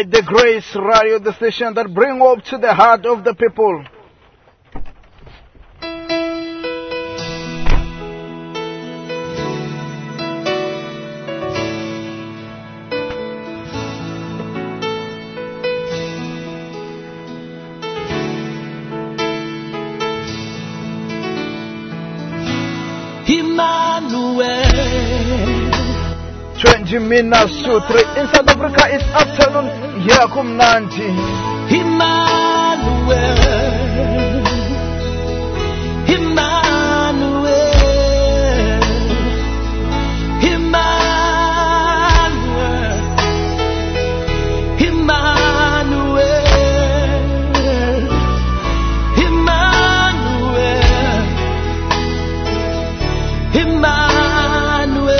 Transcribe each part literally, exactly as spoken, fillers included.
the Grace Radio, the station that bring hope to the heart of the people. twenty minutes to three. In South Africa, it's afternoon. Here come Nanti. Emmanuel. Emmanuel. Emmanuel. Emmanuel. Emmanuel. Emmanuel.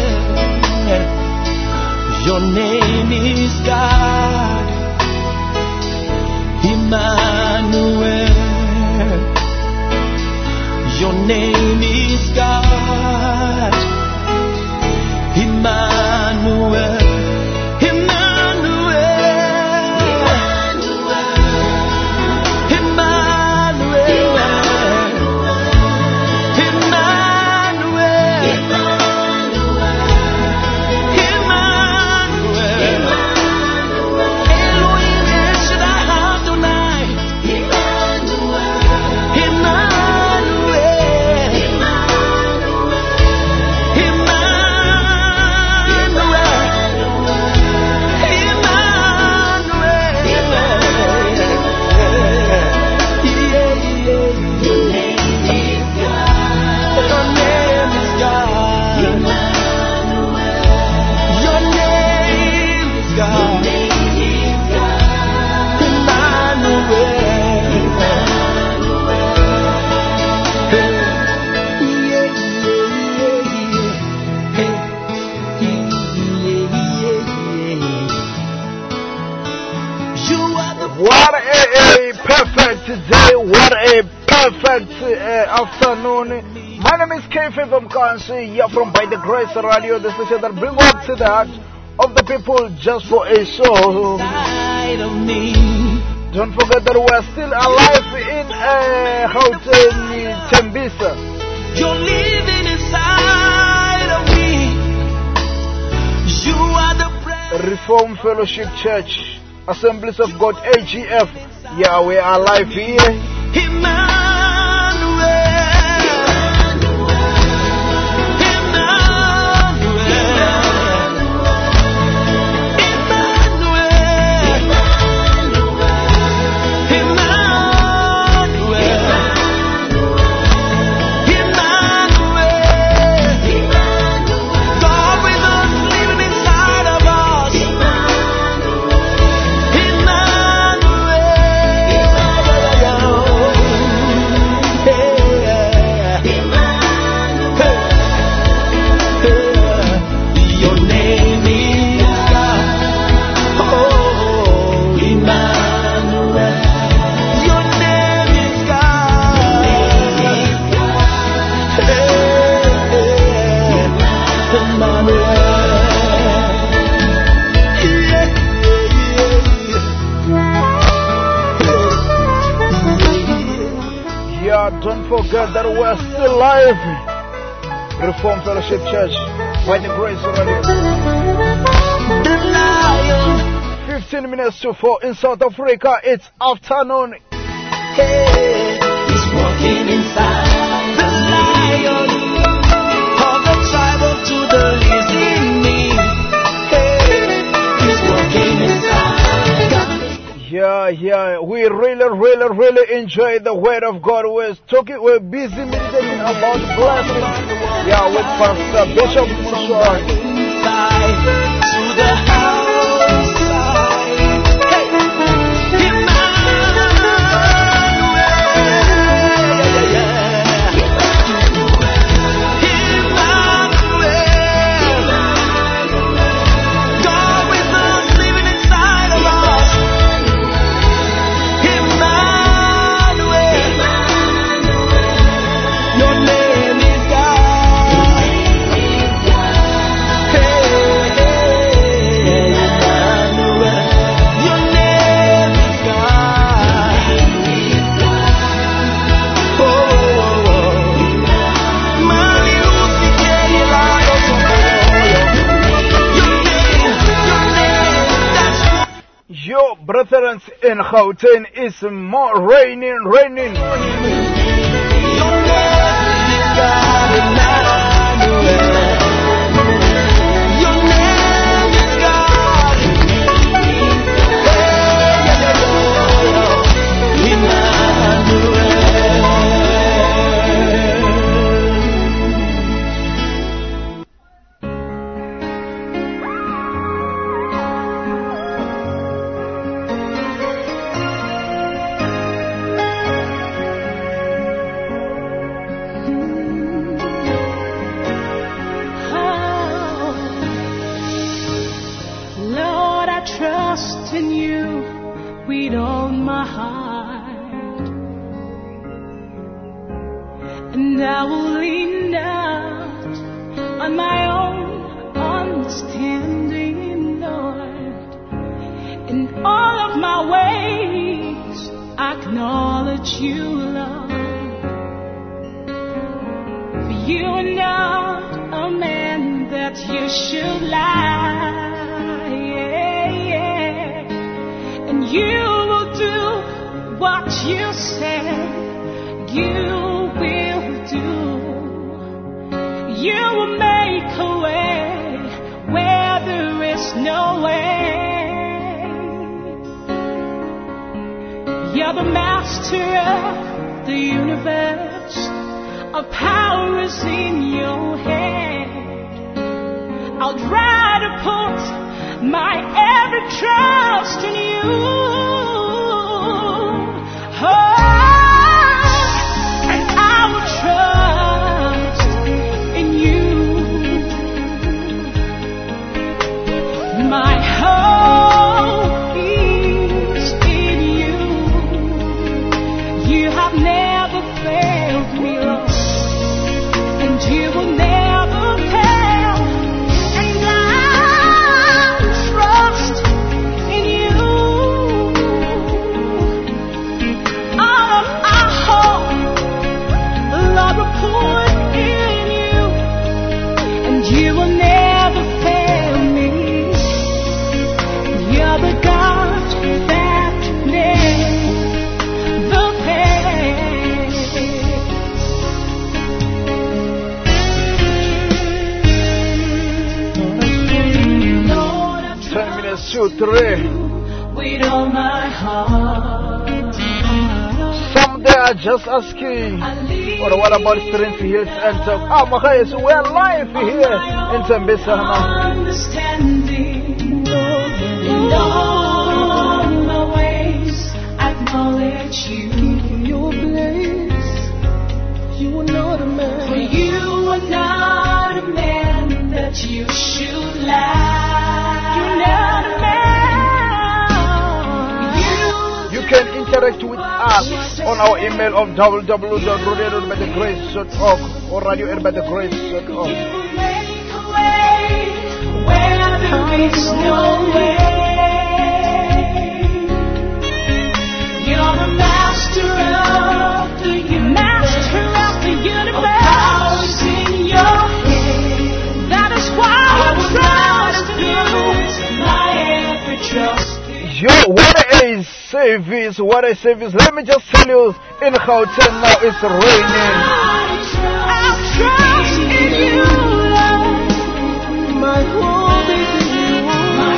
Your name is God, Emmanuel. Your name is God, Emmanuel. Today, what a perfect uh, afternoon. My name is K F from Council. You're from By the Grace Radio, the station that brings hope to the heart of the people just for a soul. Don't forget that we're still alive in uh, Gauteng, Tembisa. You're living inside of me. You are the Reformed Fellowship Church, Assemblies of God, A G F. Yeah, we are live here. Emmanuel, Emmanuel, God with us living inside of us. Don't forget that we're still live. Reformed Fellowship Church, by the Grace Radio. fifteen minutes to four in South Africa. It's afternoon. Hey, he's walking inside the lion of the tribe of Judah is in me. Hey, he's walking inside. Yeah, yeah, we really, really, really enjoy the word of God. We're talking, we're busy meditating about blessings. Yeah, with Pastor Bishop Mushwari. Inside to the outside. Hey, God with us living inside of us. Your name is God. Hey, hey. brethren in Gauteng is more raining, raining. Just asking, or what about strength here and so ah, okay, so we're live here in Tembisa. Understanding in all my ways, acknowledge you in your place. You are not a man, for you are not a man that you should lie. You're not a man. You, you can interact with us on our email of w w w dot radio air by the grace dot org or radio air by the grace dot org. You make a way where there is no way. You're the master of the universe. Master of the universe. Powers in your hand. That is why I trust you. My every trust. Yo, what a service, what a service. Let me just tell you, in Gauteng now it's raining. I trust in you, Lord. My hope is in you. My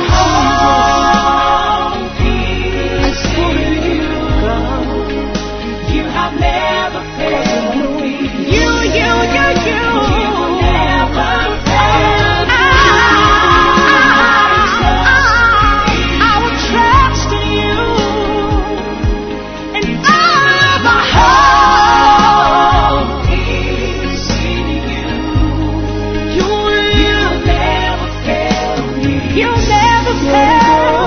hope is in you, God. You have never failed me. You, you, you, you. You will never fail me. You'll never fail.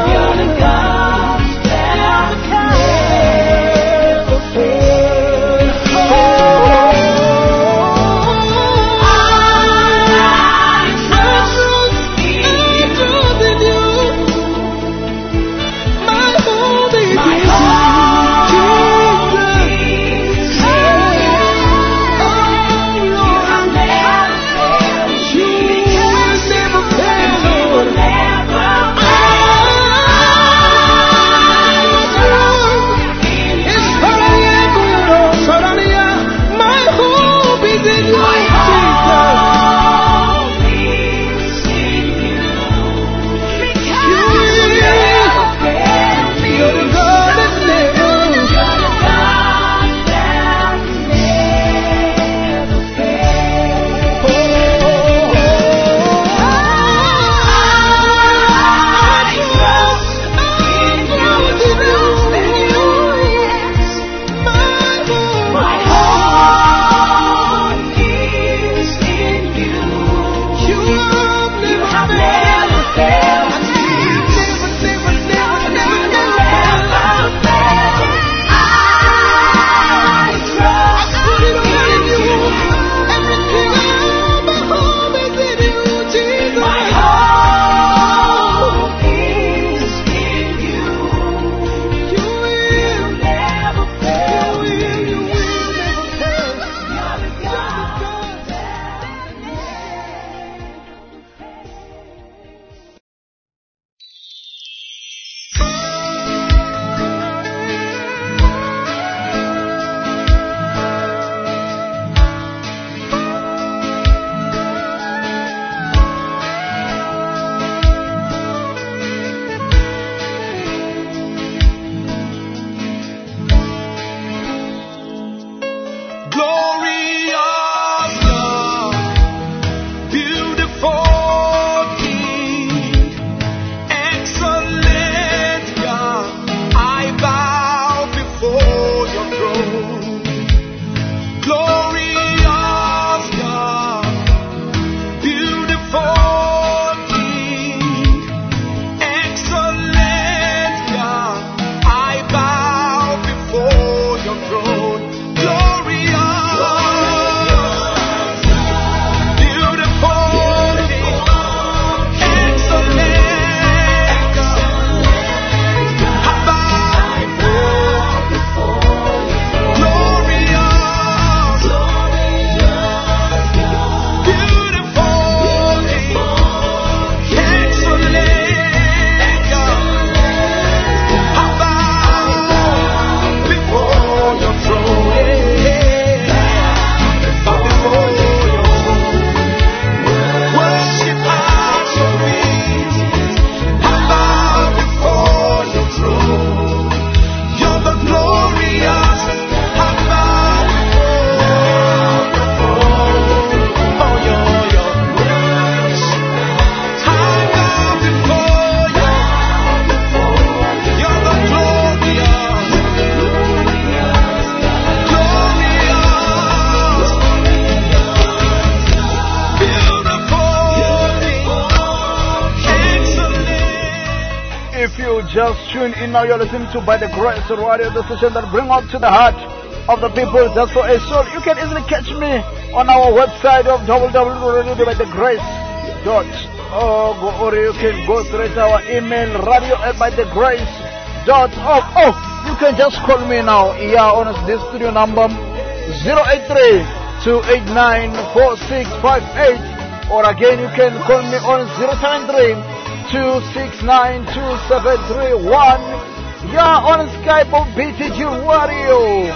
just tuned in now, you're listening to By the Grace Radio, the station that bring up to the heart of the people just for a soul. You can easily catch me on our website of w w w dot by the grace dot org, or you can go straight to our email radio at by the grace dot org. Oh, you can just call me now. Yeah, on this studio number zero eight three, two eight nine, four six five eight, or again you can call me on zero seven three, two six nine, two seven three one. Yeah, on Skype of B T G Warrior.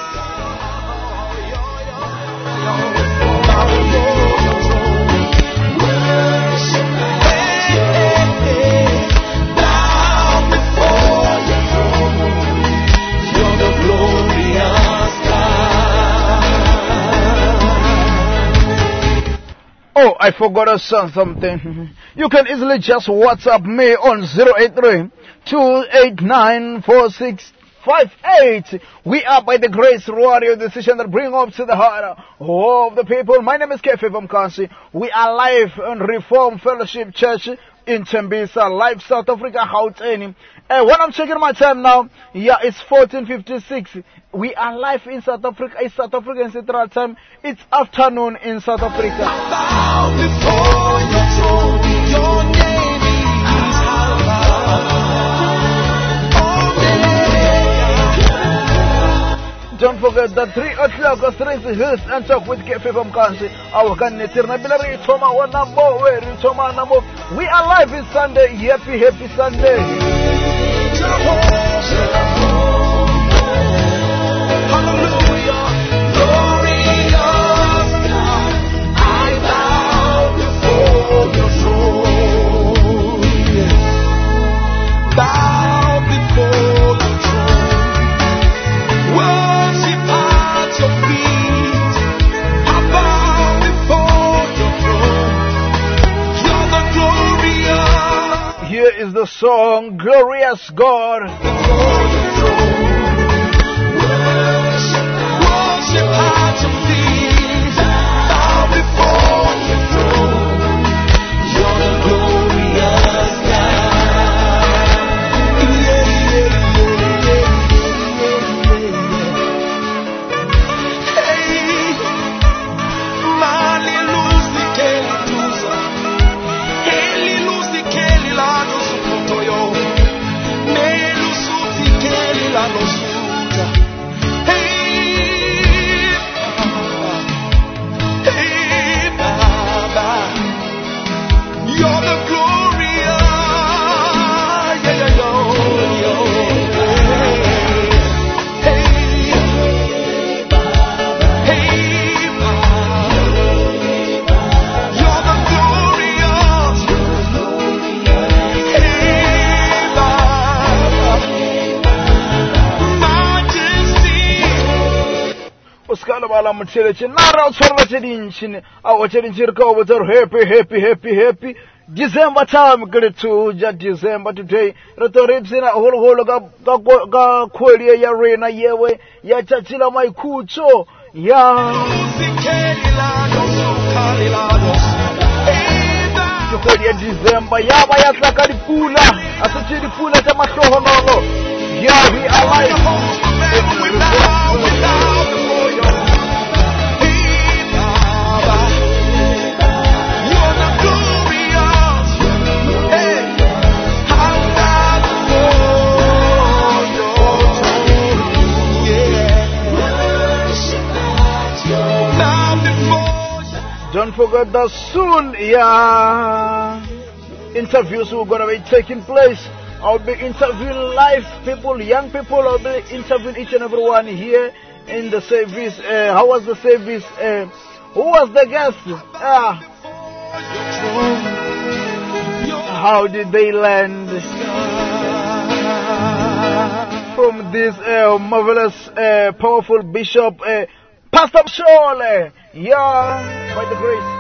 Oh, I forgot to say something. You can easily just WhatsApp me on zero eight three, two eight nine, four six five eight. We are By the Grace Radio, the station that bring up to the heart of the people. My name is K F from Kansi. We are live on Reform Fellowship Church in Tembisa, live South Africa, Gauteng. Uh, when I'm checking my time now, yeah, it's fourteen fifty-six. We are live in South Africa. It's South African Central Time. It's afternoon in South Africa. Bow before your throne. Your name is hallowed. Don't forget that three o'clock or three hills and talk with K F from Kansi. Our candidate Nabilari Toma one number where Toma number. We are live this Sunday. Happy, happy Sunday. Hallelujah, glorious God, I bow before your throne. Bow before your throne. Worship at your feet. I bow before your throne. You're the glorious. Here is the song, Glorious God. I'm telling you, not out for what it is. I watch it in Circle with her happy, happy, happy, happy. December time, get to just December today. Retoribs in a whole whole of Queria, Yarena, Yewe, Yachachila, my Kucho, Ya. December, Yabaya Sakaripula, as a Chiripula, Tamasohono. Yeah, we are live. Don't forget that soon, yeah, interviews are going to be taking place. I'll be interviewing live people, young people. I'll be interviewing each and every one here in the service. Uh, how was the service? Uh, who was the guest? Uh, how did they land from this uh, marvelous, uh, powerful bishop, uh, Pastor Shole? Yeah, by the grace.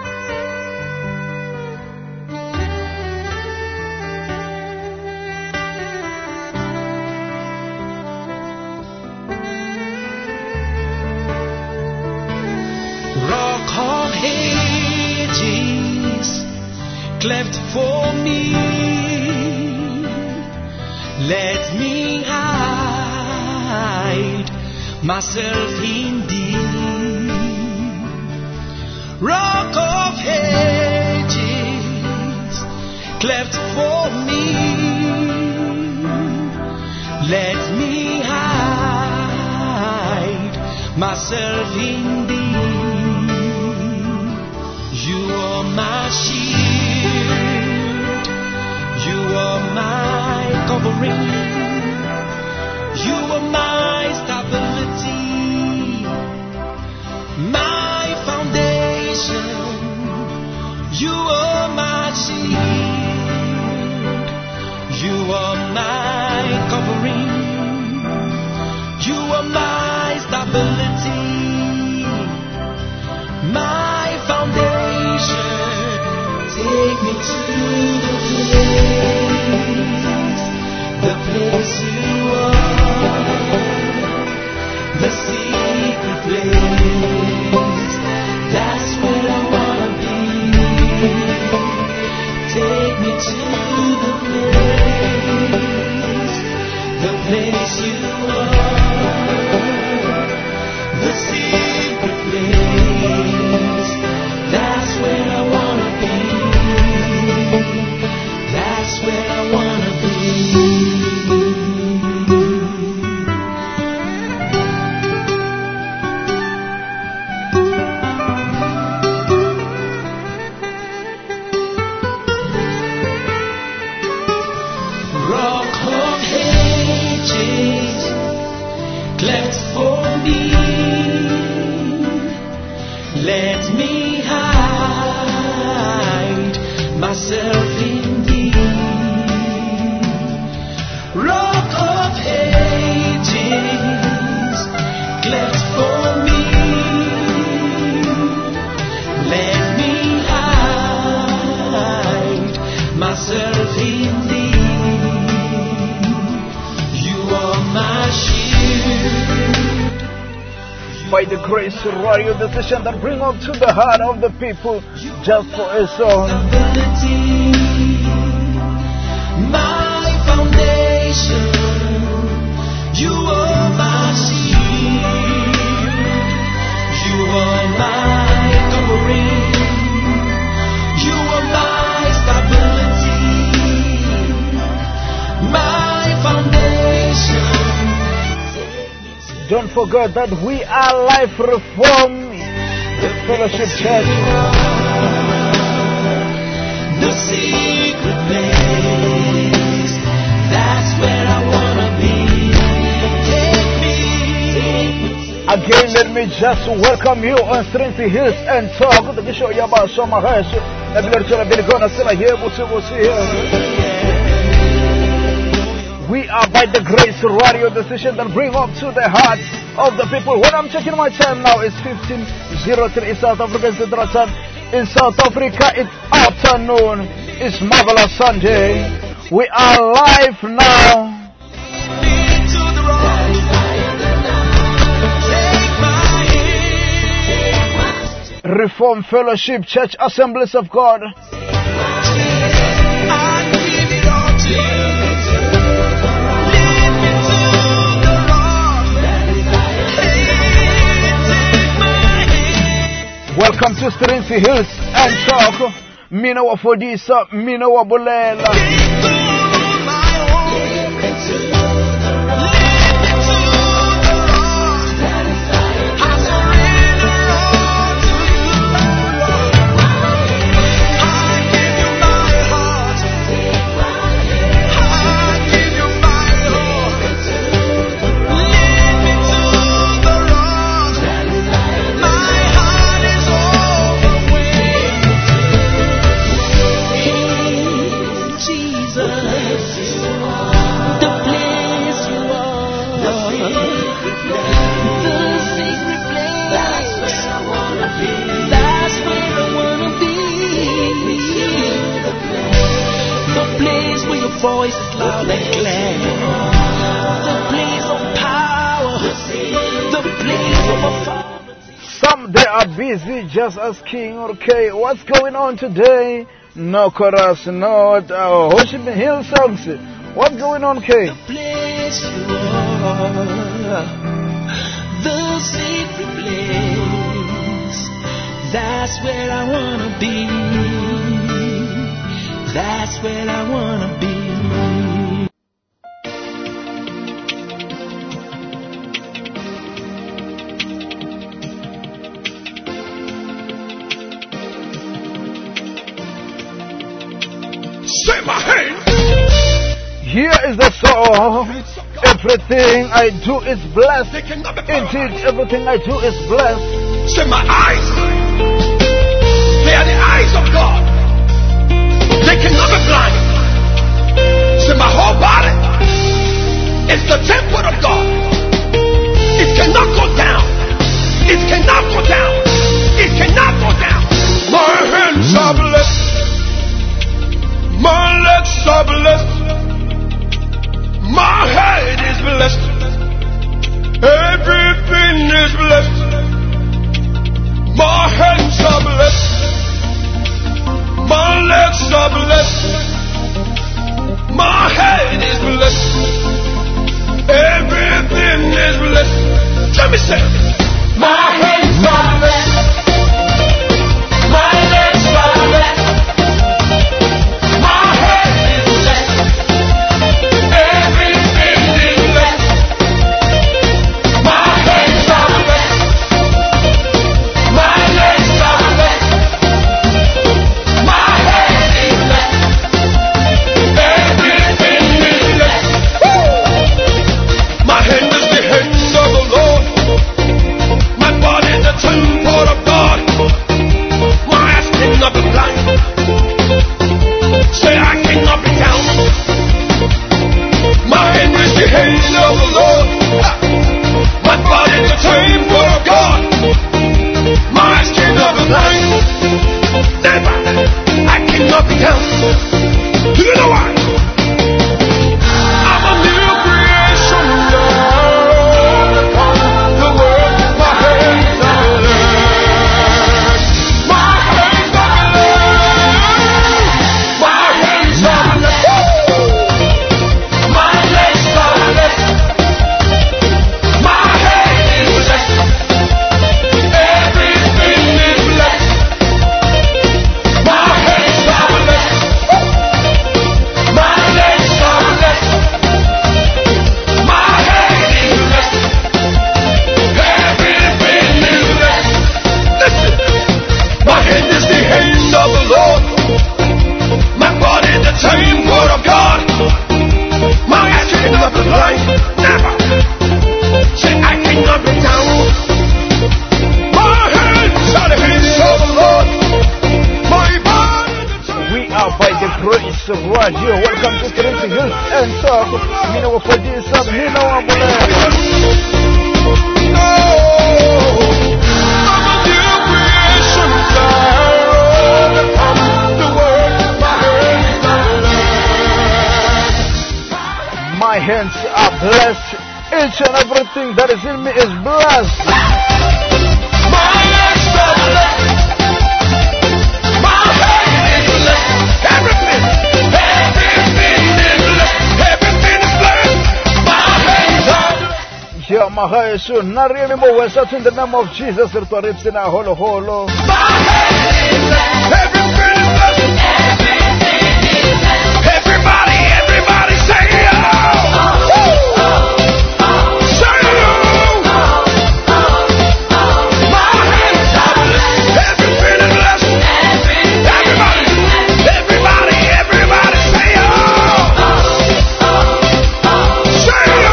Rock of Ages, cleft for me, Let me hide myself in thee. Rock of ages, cleft for me. Let me hide myself in thee. You are my shield. You are my covering. You are my stability, my foundation. You are my shield. You are my covering. You are my stability, my foundation. Take me to the place, the place you are, the secret place. That's where I wanna be. Take me to the place, the place you are, the secret place. That's where I wanna be. That's where I wanna be. Rock of ages, cleft for me. Let me hide myself in thee. Rock of ages, cleft for me. Let me hide myself in thee. You are my shield. By the Grace Radio, the station that bring up to the heart of the people just for a song. Stability, my foundation. You are my shield. You are my covering. You are my stability, my foundation. Don't forget that we are Life Reform Fellowship Church. The secret place, that's where I wanna be. Take me, take me. Again, let me just welcome you on Trinity Hills and Talk. The show you about so much. The literature of Bilgona still here. We are by the Grace Radio, the station that bring up to the heart of the people. When I'm checking my time now, it's fifteen oh three in South Africa Central Time. In South Africa, it's afternoon. It's Marvelous Sunday. We are live now. Reform Fellowship Church Assemblies of God. Welcome to Trinity Hills and Talk. Mina wa Fodisa, Mina wa Bulela. Voice is loud and clear. The place of power, the place of authority. Some they are busy just asking, okay, what's going on today? No chorus, no uh, worship hill songs. What's going on, Kay? The place you are, the secret place. That's where I wanna be. That's where I wanna be. Say my hand. Here is the song. Everything I do is blessed. Indeed, everything I do is blessed. Say my eyes. They are the eyes of God. They cannot be blind. Say my whole body is the temple of God. It cannot go down. It cannot go down. It cannot go down. My hands are blessed. My legs are blessed. My head is blessed. Everything is blessed. My hands are blessed. My legs are blessed. My head is blessed. Everything is blessed. Let me say, my hands are blessed. My legs are blessed. My head is blessed. Everything is blessed. My hands are blessed. My legs are blessed. My head is blessed. Everything is blessed. Woo! My hand is the hand of the Lord. My body is the temple of God. My eyes cannot be blind. Say I cannot be down. My hand is the hand of the Lord. My body is the temple of God. My eyes cannot be blind. Never. I cannot be down. Do you know why? I'm a new creation. Lord. The word, my hands are blessed. My hands are blessed. My hands are blessed. My legs are blessed. My head is blessed. Everything is blessed. My hands are blessed. My legs are blessed. My head is blessed. Everything is blessed. Listen, my hand is the hand of the Lord. My body the temple of God. My eyes cannot be blind. Never. Say I cannot be down. My hands are the hands of the Lord. My body the temple. We are by the grace of Radio. Welcome to Trinity Hills and Talk. Mina wa Fadisa, Mina wa Mulaya. No, I'm a new creation. From the word, my hands are blessed. My hands are blessed. Each and everything that is in me is blessed. My legs are blessed. My head is blessed. Everything, everything is blessed. Everything is blessed. My hands are blessed. Yeah, Mahayesu, Nariemi Mowesat in the name of Jesus, Ripsina Holo Holo. My head is blessed. Everything is blessed. Everybody, everybody say oh. Say oh. My hands are blessed. Everything is blessed. Everybody, everybody, everybody say oh. Say oh.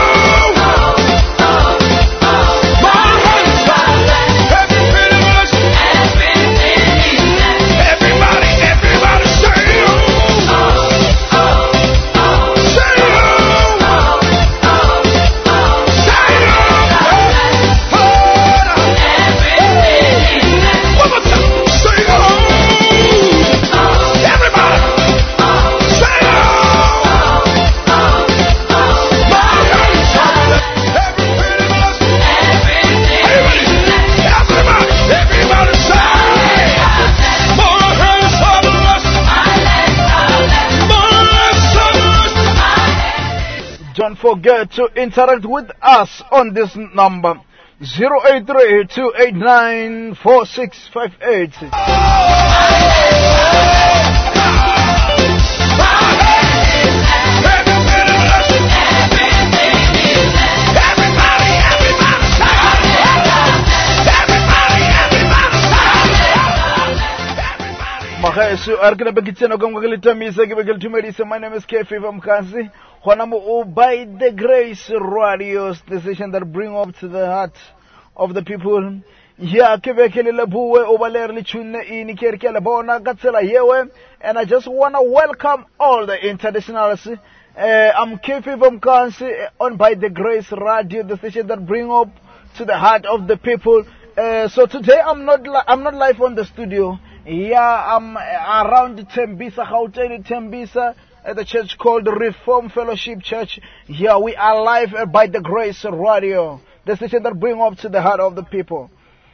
My hands are blessed. Everything is blessed. Everybody, forget to interact with us on this number zero eight three, two eight nine, four six five eight. Magaeso arkena bekitsena kwa ngalitamisa ke bekalitumedisa. My name is K F Mkansi. Honamu by the Grace Radio station that bring up to the heart of the people. Yeah, kebekelela buwe obaler lichune ini kerkela bona gatsela yewe, and I just wanna welcome all the internationals. Uh, I'm K F Mkansi on by the Grace Radio, the station that bring up to the heart of the people. Uh, so today I'm not li- I'm not live on the studio. Yeah, I'm around Tembisa, Gauteng, Tembisa, at the church called Reform Fellowship Church. Yeah, we are live uh, by the Grace Radio, the station that bring up to the heart of the people.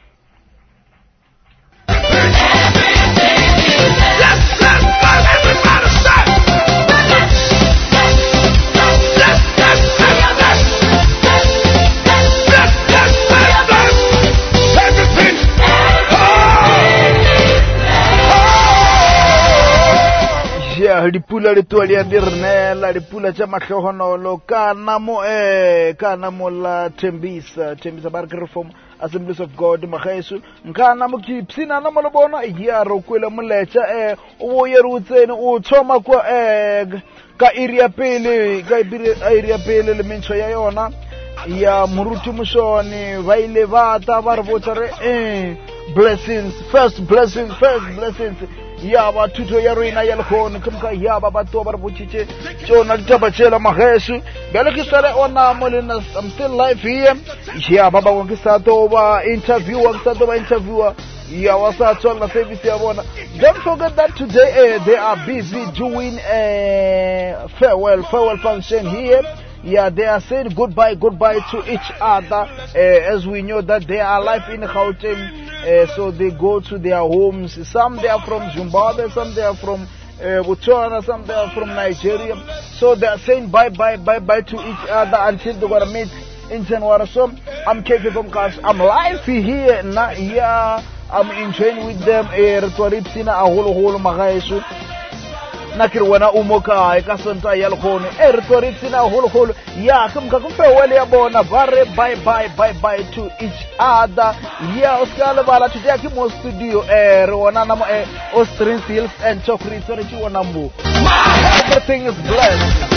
Yeah, dipula le tuali ya dirnela, dipula cha mahlohonolo, kana mo eh, kana mo la Tembisa, Tembisa Barker Reform Assemblies of God, Magaeso, nkana mo kipsina na mo bona, yeah, rokwela molecha eh, o yerutseni o thoma kwa eh, ka area pele, ka area pele le mentsho ya yona, ya muruti mushoni, va ile vata va re botsa re eh, blessings, first blessings, first blessings. Yeah, ba tuto ya rena ya lkhone kumka ya ba batho ba re botsitse tsona ditabachela Magaeso bele ke sale ona mo le na. I'm still live here. Yeah, ba ba ke sa to ba interviewer ke sa to ba interviewer. Yeah, wasa tsona service ya bona. Don't forget that today uh, they are busy doing a farewell farewell function here. Yeah, they are saying goodbye, goodbye to each other, uh, as we know that they are alive in Gauteng, uh, so they go to their homes. Some they are from Zimbabwe, some they are from uh, Botswana, some they are from Nigeria. So they are saying bye, bye, bye, bye to each other until they gonna meet in January. So I'm K F Mkansi. I'm live here, na, yeah, I'm enjoying with them. Ritualipsina aholo holo Magaeso. Nakiri wana umoka eka santa ya lkhone eritoritsi na holo holo ya kumka kumfewele ya bona bare bye bye bye bye to each other. Ya oskale bala today ki mo studio eh rona na mo eh Austrian Hills and Chocolate so chi wana mbu everything is blessed.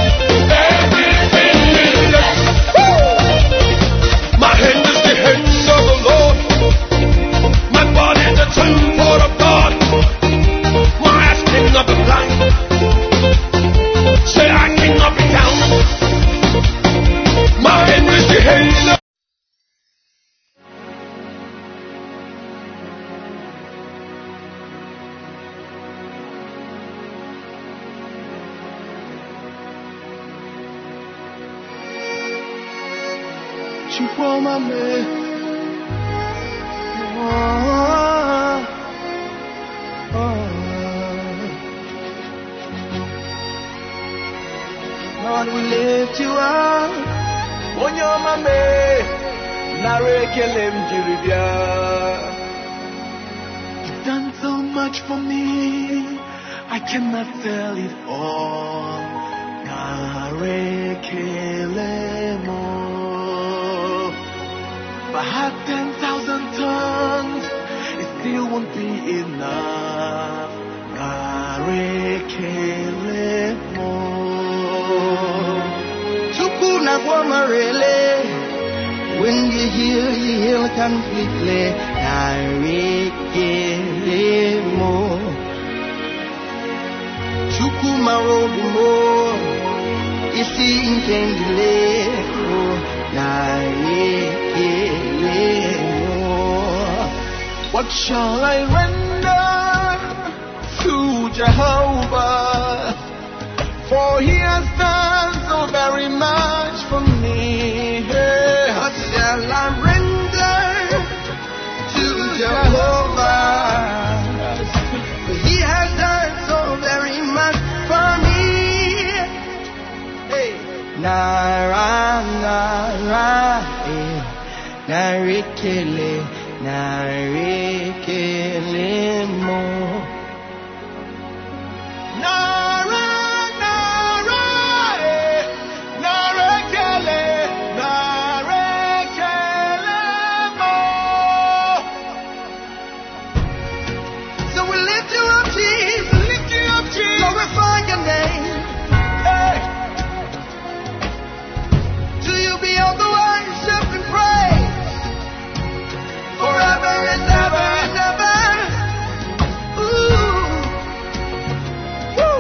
My hand is the hand of the Lord, my body is the temple of God. Up the line. Say I cannot be down. My hand is the hand. Chupoma me. Oh, oh. Lord, we lift you up. Onyoma me, narekelem jiribia. You've done so much for me, I cannot tell it all. Narekelemo. If I had ten thousand tongues, it still won't be enough. Narekelemo. Tukuna kwa marele, when you heal, you heal completely. Narekelemo. Tukuma robimo, isi inkendile. Narekelemo. What shall I render to Jehovah? For he has done so very much for me. What shall I render to Jehovah? For he has done so very much for me. Hey. Now narekele, narekele mo. Nara, nara, eh, narekele, narekele mo. So we lift you up, Jesus. Lift you up, Jesus. Glorify your name. Hey. To you be all the worship and praise. Forever and ever and ever. Ooh. Woo.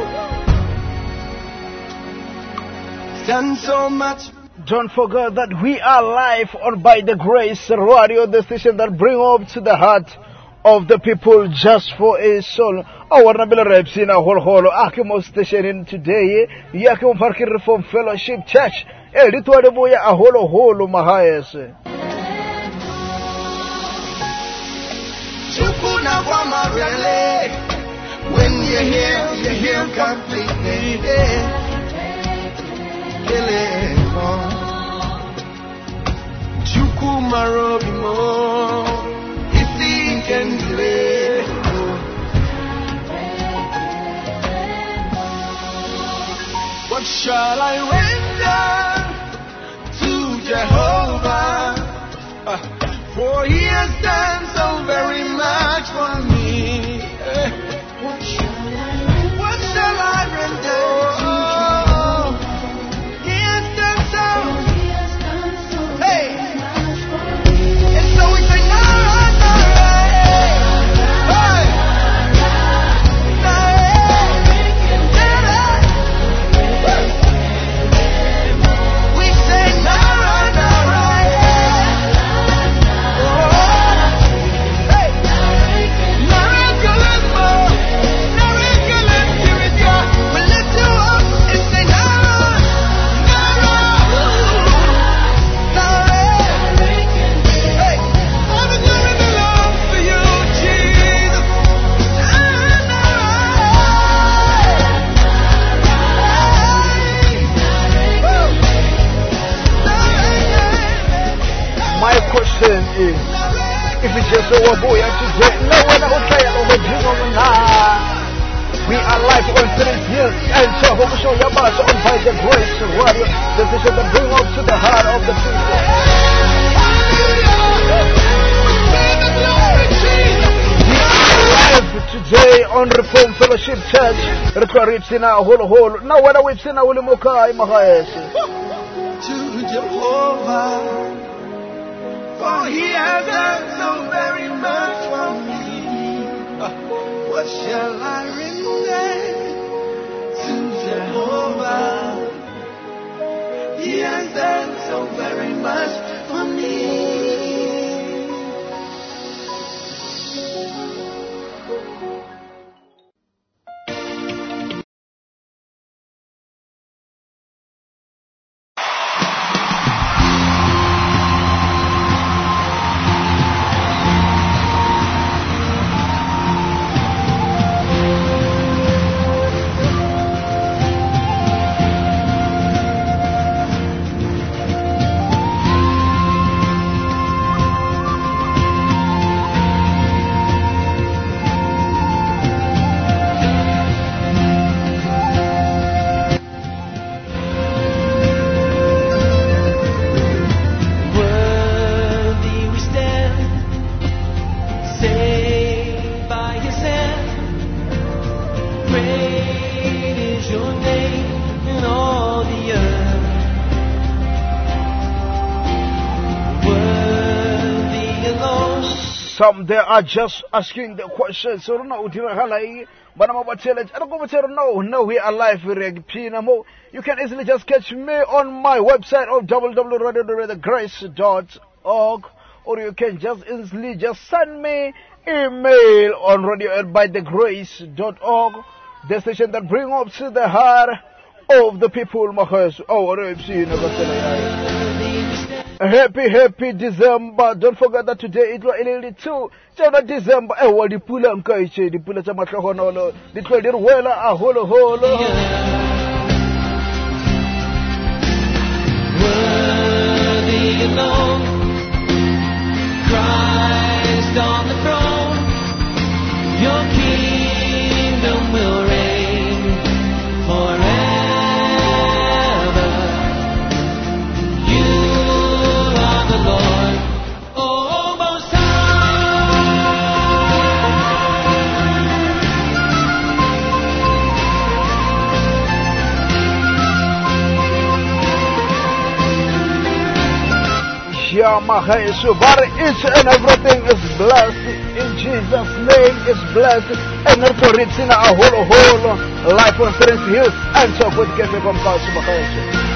Done so much. Don't forget that we are live on By the Grace Radio, the station that bring hope to the heart of the people just for a soul. Our Nabila Reps in a whole holo Akimo station in today. Yakim Parking Reform Fellowship Church. El Ritual Boya a holo holo Mahayas. Chukuna Wama really. When you hear, you hear completely. Kill it more. Chukuma Robimo. If he can do it. What shall I render to Jehovah? Uh, For he has done so very much for me. Eh, What shall I render? What shall I render? Oh, he has done so. Hey, and so we say, Nara, Nara, hey, hey, Nara, Nara. We say, Nara, Nara, hey, Narakalimo, Narakalimo, here it goes. We lift you up and say, Nara, Nara, Nara. Hey, all the glory belongs to you, Jesus. Nara, My question is, if it's just a boy today, no one will say over we are live on three years and so hope show your boss on By the Grace Radio, the station that bring hope to the heart of the people. We are live today on Reform Fellowship Church. Records in our whole hole. Now what are we saying? Will Mokai Mahayas? To Jehovah, for he has done so very much for me. Uh, What shall I render to Jehovah? He has done so very much for me. Worthy we stand, saved by his hand. Great is your name in all the earth. Worthy alone. Some they are just asking the question. So no, but I'm about to tell it. I don't go to tell no, no, we are live with Pinamo. You can easily just catch me on my website of w w w dot the grace dot org, or you can just easily just send me email on radio at by the grace dot org, the station that bring up to the heart of the people. Oh, happy, happy December. Don't forget that today it was only two. Chana December. Eh, what the pula mkaiche, the pula chama kahonolo, the twelve wela a holo holo. Worthy alone, Mahayesu. But each and everything is blessed. In Jesus' name is blessed. And for it in a whole whole life on Prince Hills. And so with Kefe from Kasu Mahayesu.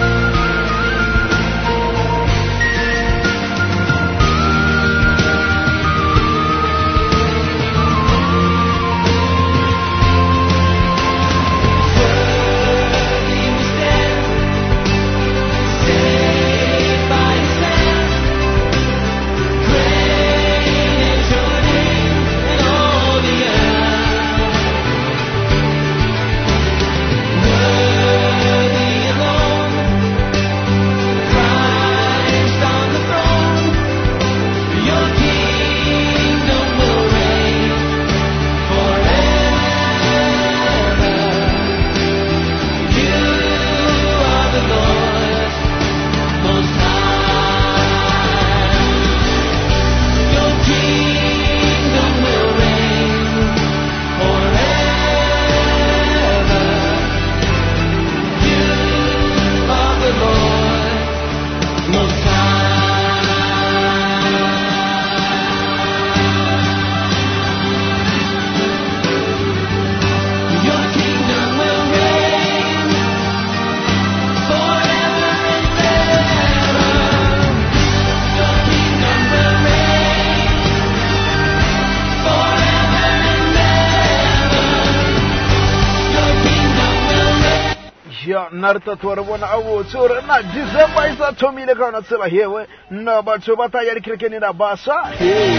Narta Torabona Awotur, not December is a Tommy the Ghana Silla here. No, but so what I had cricket in a bassa.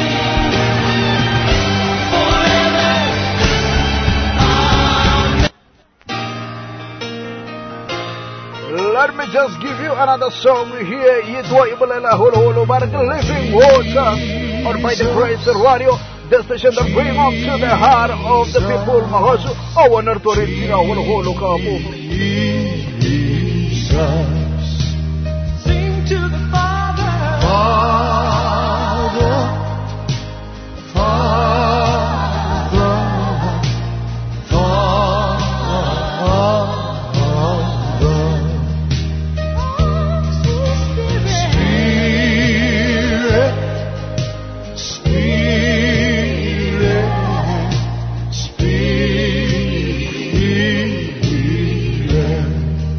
Let me just give you another song here. Yitwa Ibalela Holo Holo Bark Living Water, or by the Grace Radio. The station that bring up to the heart of the people, Mahosu, our Nortoritina, Holo Kamu. Sing to the Father, Father, Father, Father, Spirit, Spirit, Spirit.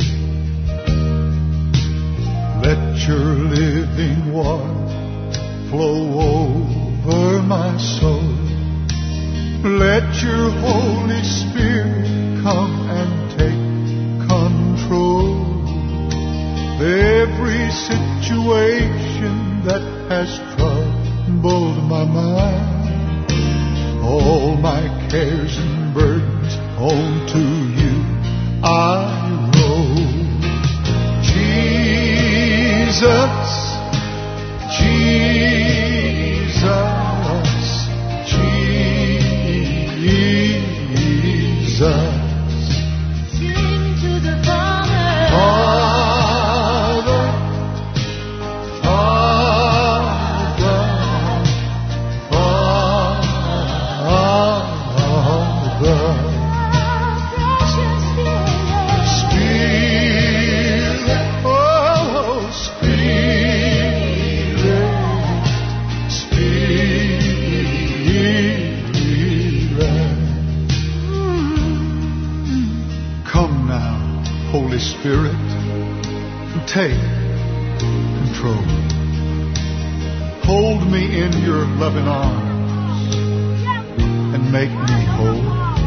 Let your living water flow over my soul. Let your Holy Spirit come and take control. Every situation that has troubled my mind, all my cares and burdens onto you I roll. Jesus, Jesus, Jesus. sing to the Father, Father, Father, Father. precious Spirit, oh, Spirit, Spirit. Come now, Holy Spirit, and take control. Hold me in your loving arms and make me whole.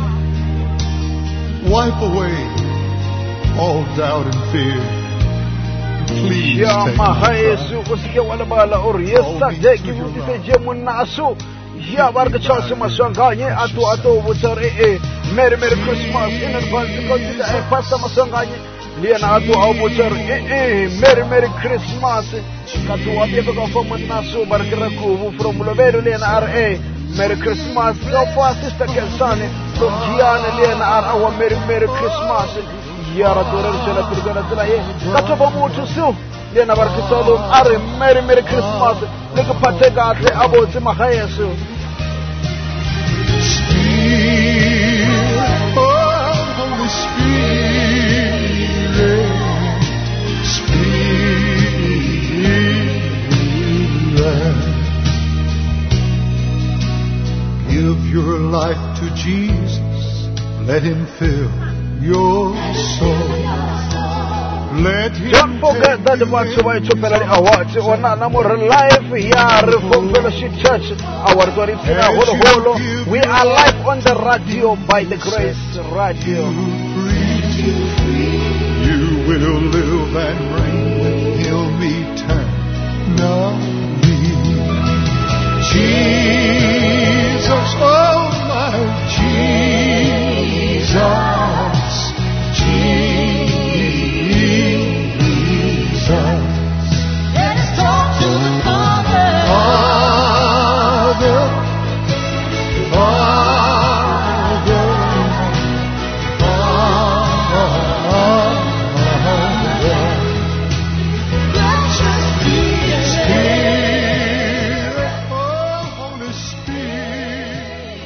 Wipe away all doubt and fear. Please Ya take Mahayesu, control. Usike Walabala or Yesa, Jackie, Jemun Nasu, Ya Barga Chelsea Masanganye, Atu Ato, Wutar, eh, Merry Merry Christmas in advance because it's a Pasta Masanganye, Liana Atu Abutar, eh, Merry Merry Christmas, Katu Abeka from Nasu, Bargaraku, from Lovero, Liana R A, Merry Christmas, so far Sister Kelsani, from Gianna, Liana R, our Merry Merry Christmas. Yara Torah Shela Turgana Tulaye, Katoba Mutusu, Lena Barkitolo, Are Merry Merry Christmas, Look at Patega, about Mahayesu. Spirit, oh, Holy Spirit, Spirit. your life to Jesus. Let him fill your soul. Let him Don't forget that the Macho Macho Pelari Award on our live here Reform Fellowship Church. Our Torifina Holo Holo. We are live on the radio by the Grace Radio. You will live and reign with him eternally. Jesus, oh my Jesus, Jesus. Let us talk to the Father. Father, Father, Father. Precious Spirit. Spirit, oh Holy Spirit.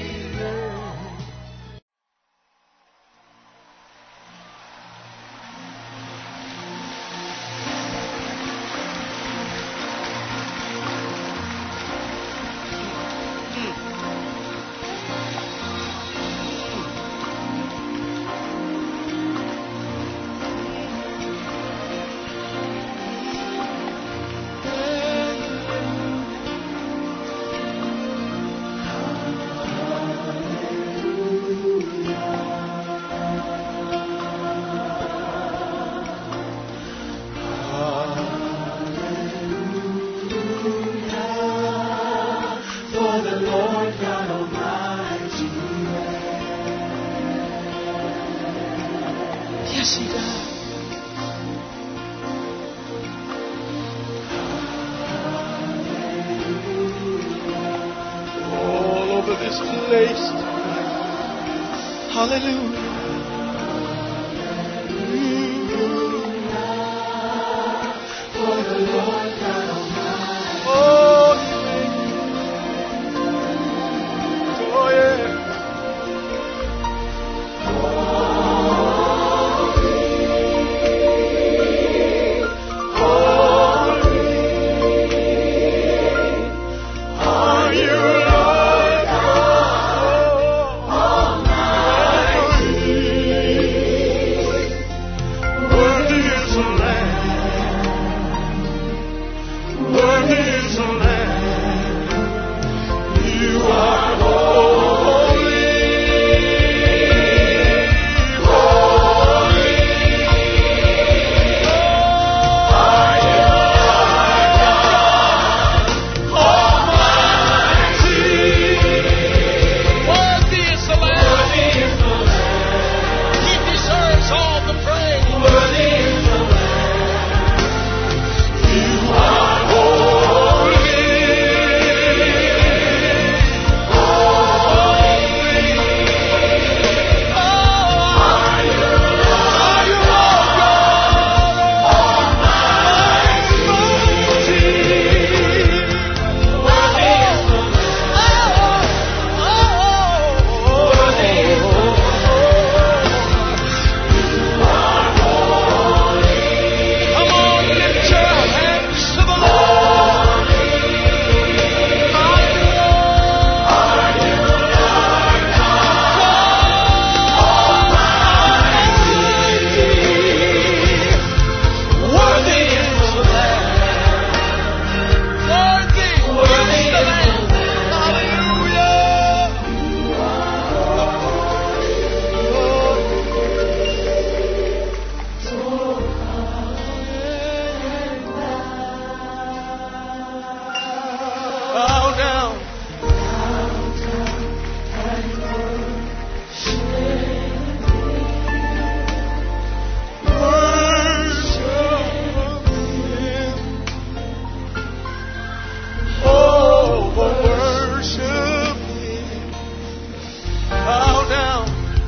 For the Lord God Almighty. Yes, He does. All over this place. Hallelujah. For the Lord God Almighty. Oh, oh yeah. Are you Lord God Almighty? Worthy is the Lamb. Worthy is the Lamb. You are holy, holy. Are you Lord God Almighty? Worthy is the Lamb. He deserves all the praise. Worthy is the Lamb. You are holy. Bow down. Worship Him. Oh, worship Him. Bow down.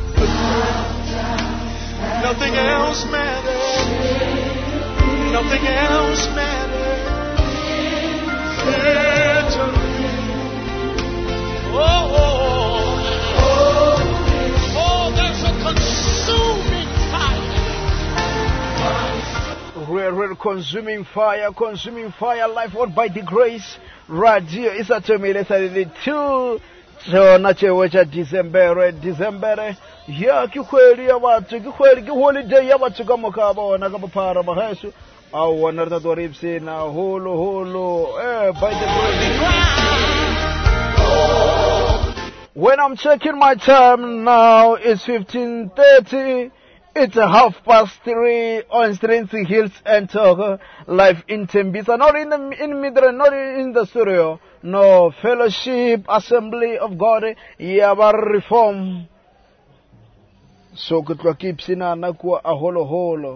Nothing else matters. Nothing else matters. Victory. Oh, oh, oh, oh, there's a consuming fire. Real, real consuming fire, consuming fire, life out by the Grace Radio. It's a terminator two Chona chewe cha December, December. Ya kikweli ya watu, kikweli ki holiday ya watu kama kabona kama para mahesu. Au wanarta doripsi na holo holo. Eh, by the way. When I'm checking my time now, it's fifteen thirty. It's a half past three on Strength Hills and Talk live in Tembisa. Not in the in Midra, not in the studio. No, Fellowship Assembly of God, Yabar Reform. So kutwa kipsina nakuwa aholo holo.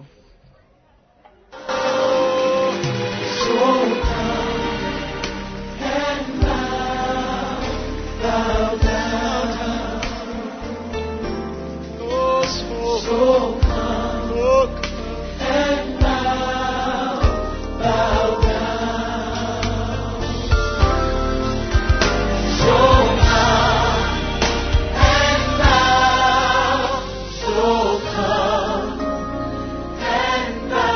So come, look, and bow, bow down. So come, and bow. So come, and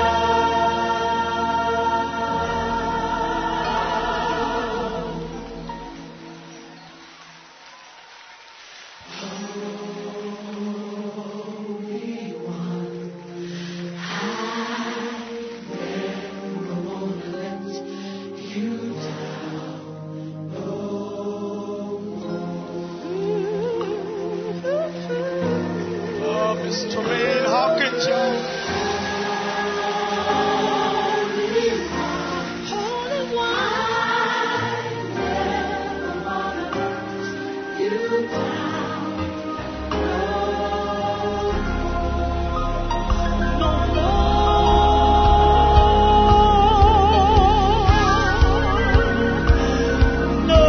Tremaine Hawkins, Holy One, you no more, no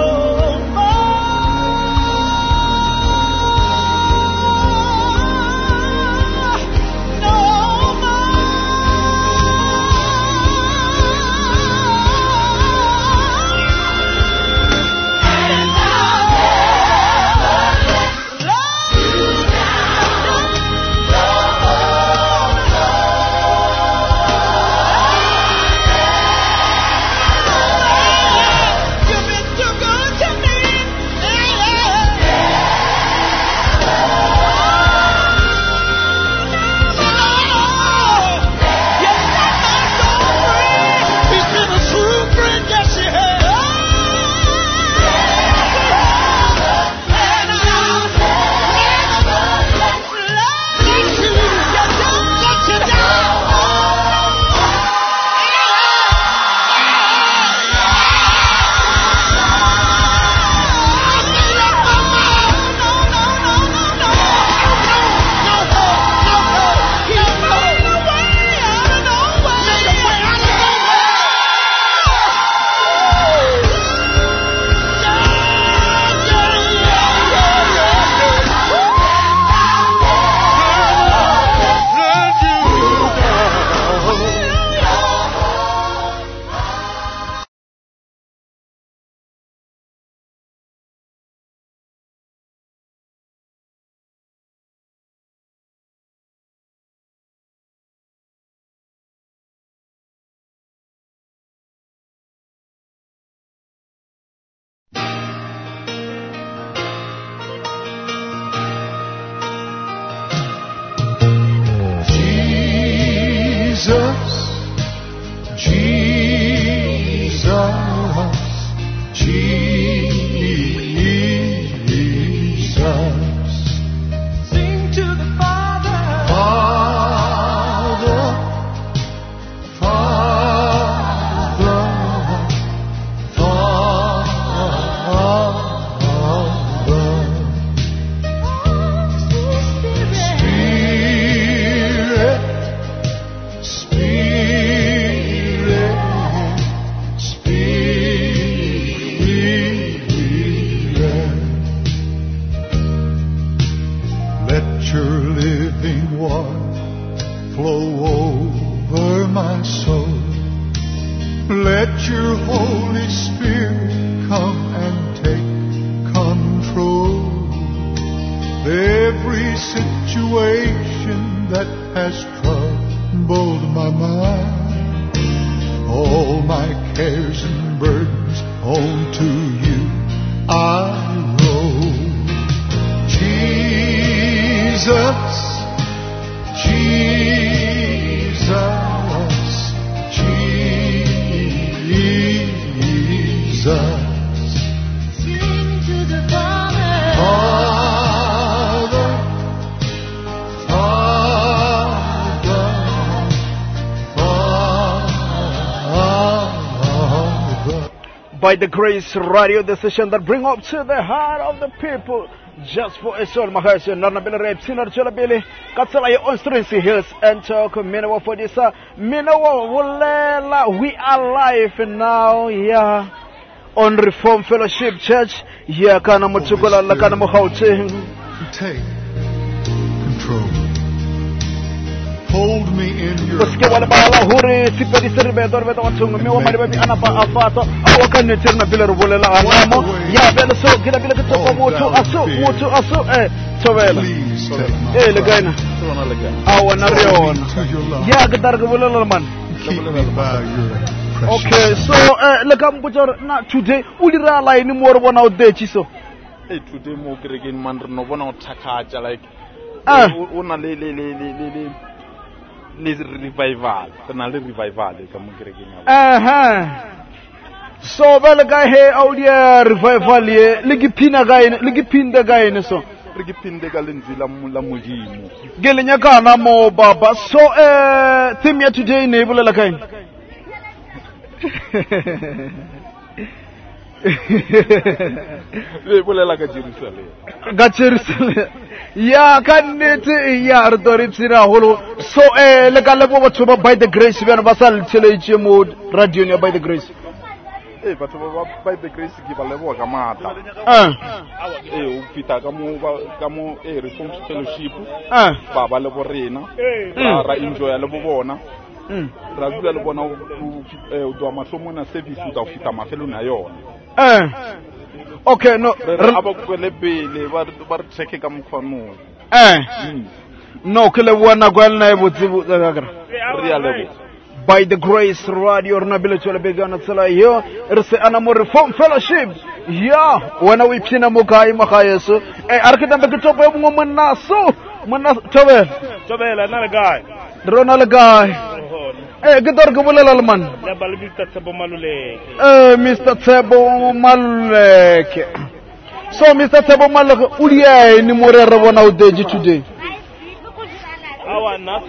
cares and burdens, home to you I roll. by the Grace Radio, the station that bring up to the heart of the people. Just for a soul, my heart, and Nana Billy Rap, Sinner Chilabili, Katsala, Ostrincy Hills, and talk, Minawa for this, Minawa, Wulela, we are live now, yeah, on Reform Fellowship Church, yeah, Kanamutukula, Lakanamuhauti. Take control. Hold me in your Porque wala bala huri sipedi serbe dorbe to watungu mi wamali babi anapa afato awaka netirna bila rubolela anamo ya bela so gila bila kitoko mutu asu mutu asu eh towela eh legaina awana reona ya gadar rubolela man okay so eh legam bujor na today ulira la ni moro bona odechi so eh today mo gregin man no bona otakaja like ah una le le le le les revival kana le revival ka mo gregina aha so bela ga he audia revival ye ligipina ga ine ligipinda ga ine so rigipinde ga lenzila la modimo gelenya kana mo baba so eh theme ya today ne bulela kain le bulela ka Jerusalem ga Jerusalem ya kanete ya ardori tsira holo so eh le ka lebo batho ba by the grace bana ba sal tsheleje mo radio ne by the grace eh batho ba by the grace ke ba lebo ka mata ah eh o fita ka mo ka mo eh Reform Fellowship ah ba ba lebo rena ra enjoy le bo bona ra dula le bona o eh o do masomona service o ta fita mafelo na yona eh okay no aba ko le pele ba ba re check ka mkhwano eh no ke le bona gwal na botsibu tsaka real by the grace radio nabile chola begana tsala yo rse ana mo Reform Fellowship ya wana wipina mo kai makhayeso eh arkita be topo yo mo monna so monna tobel tobela na guy ronald guy eh gidor gubulela man ya bal Mister Tsebo Maluleke eh Mister Tsebo Maluleke so Mister Tsebo Maluleke uliye ni mo re re bona udeji today awa not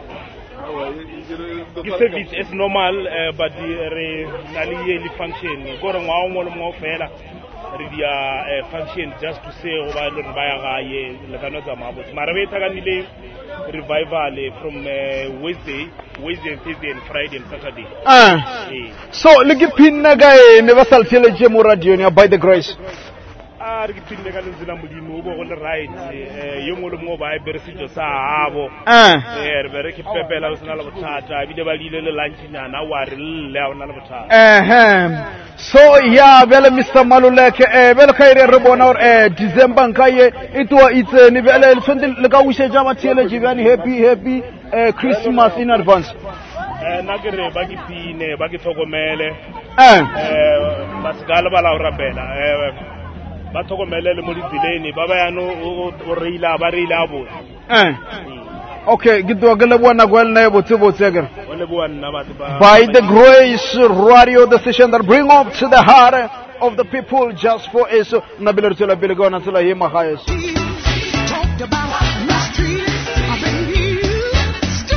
the service is normal uh, but the re nali yearly function go re ngwa ngolo mo fela re dia function just to say go ba le ba ya ga ye le kana tsa mabo mara be takanile revival from uh, Wednesday Wednesday Thursday and Friday and Saturday ah eh so ligipinna gae ne ba salteleje mo radio ne by the grace a re kitinde ka lenzela modimo bo go le right eh yo ngolo mo ba e beresitso sa habo ah eh re bere ke pepela o sena le bothata bile ba lile le lunch nyana wa re le ona le bothata eh so ya bele Mister Maluleke eh bele kaire re bona or eh December nkaye itwa itseni bele le sonde le ka wishe jama tshele jibani happy happy eh Christmas in advance eh na ke re ba ke pine ba ke thokomele eh eh ba sigala ba la rabela eh ba thokomele le mo ditseleni ba ba yano o reila ba reila bo eh okay gidwa gele bona gwal na yebo tsibo tseger o le bua nna batho ba by the grace radio the station that bring up to the heart of the people just for us nabile tsela bile gona tsela ye magayes Talked about mistreated, I've been used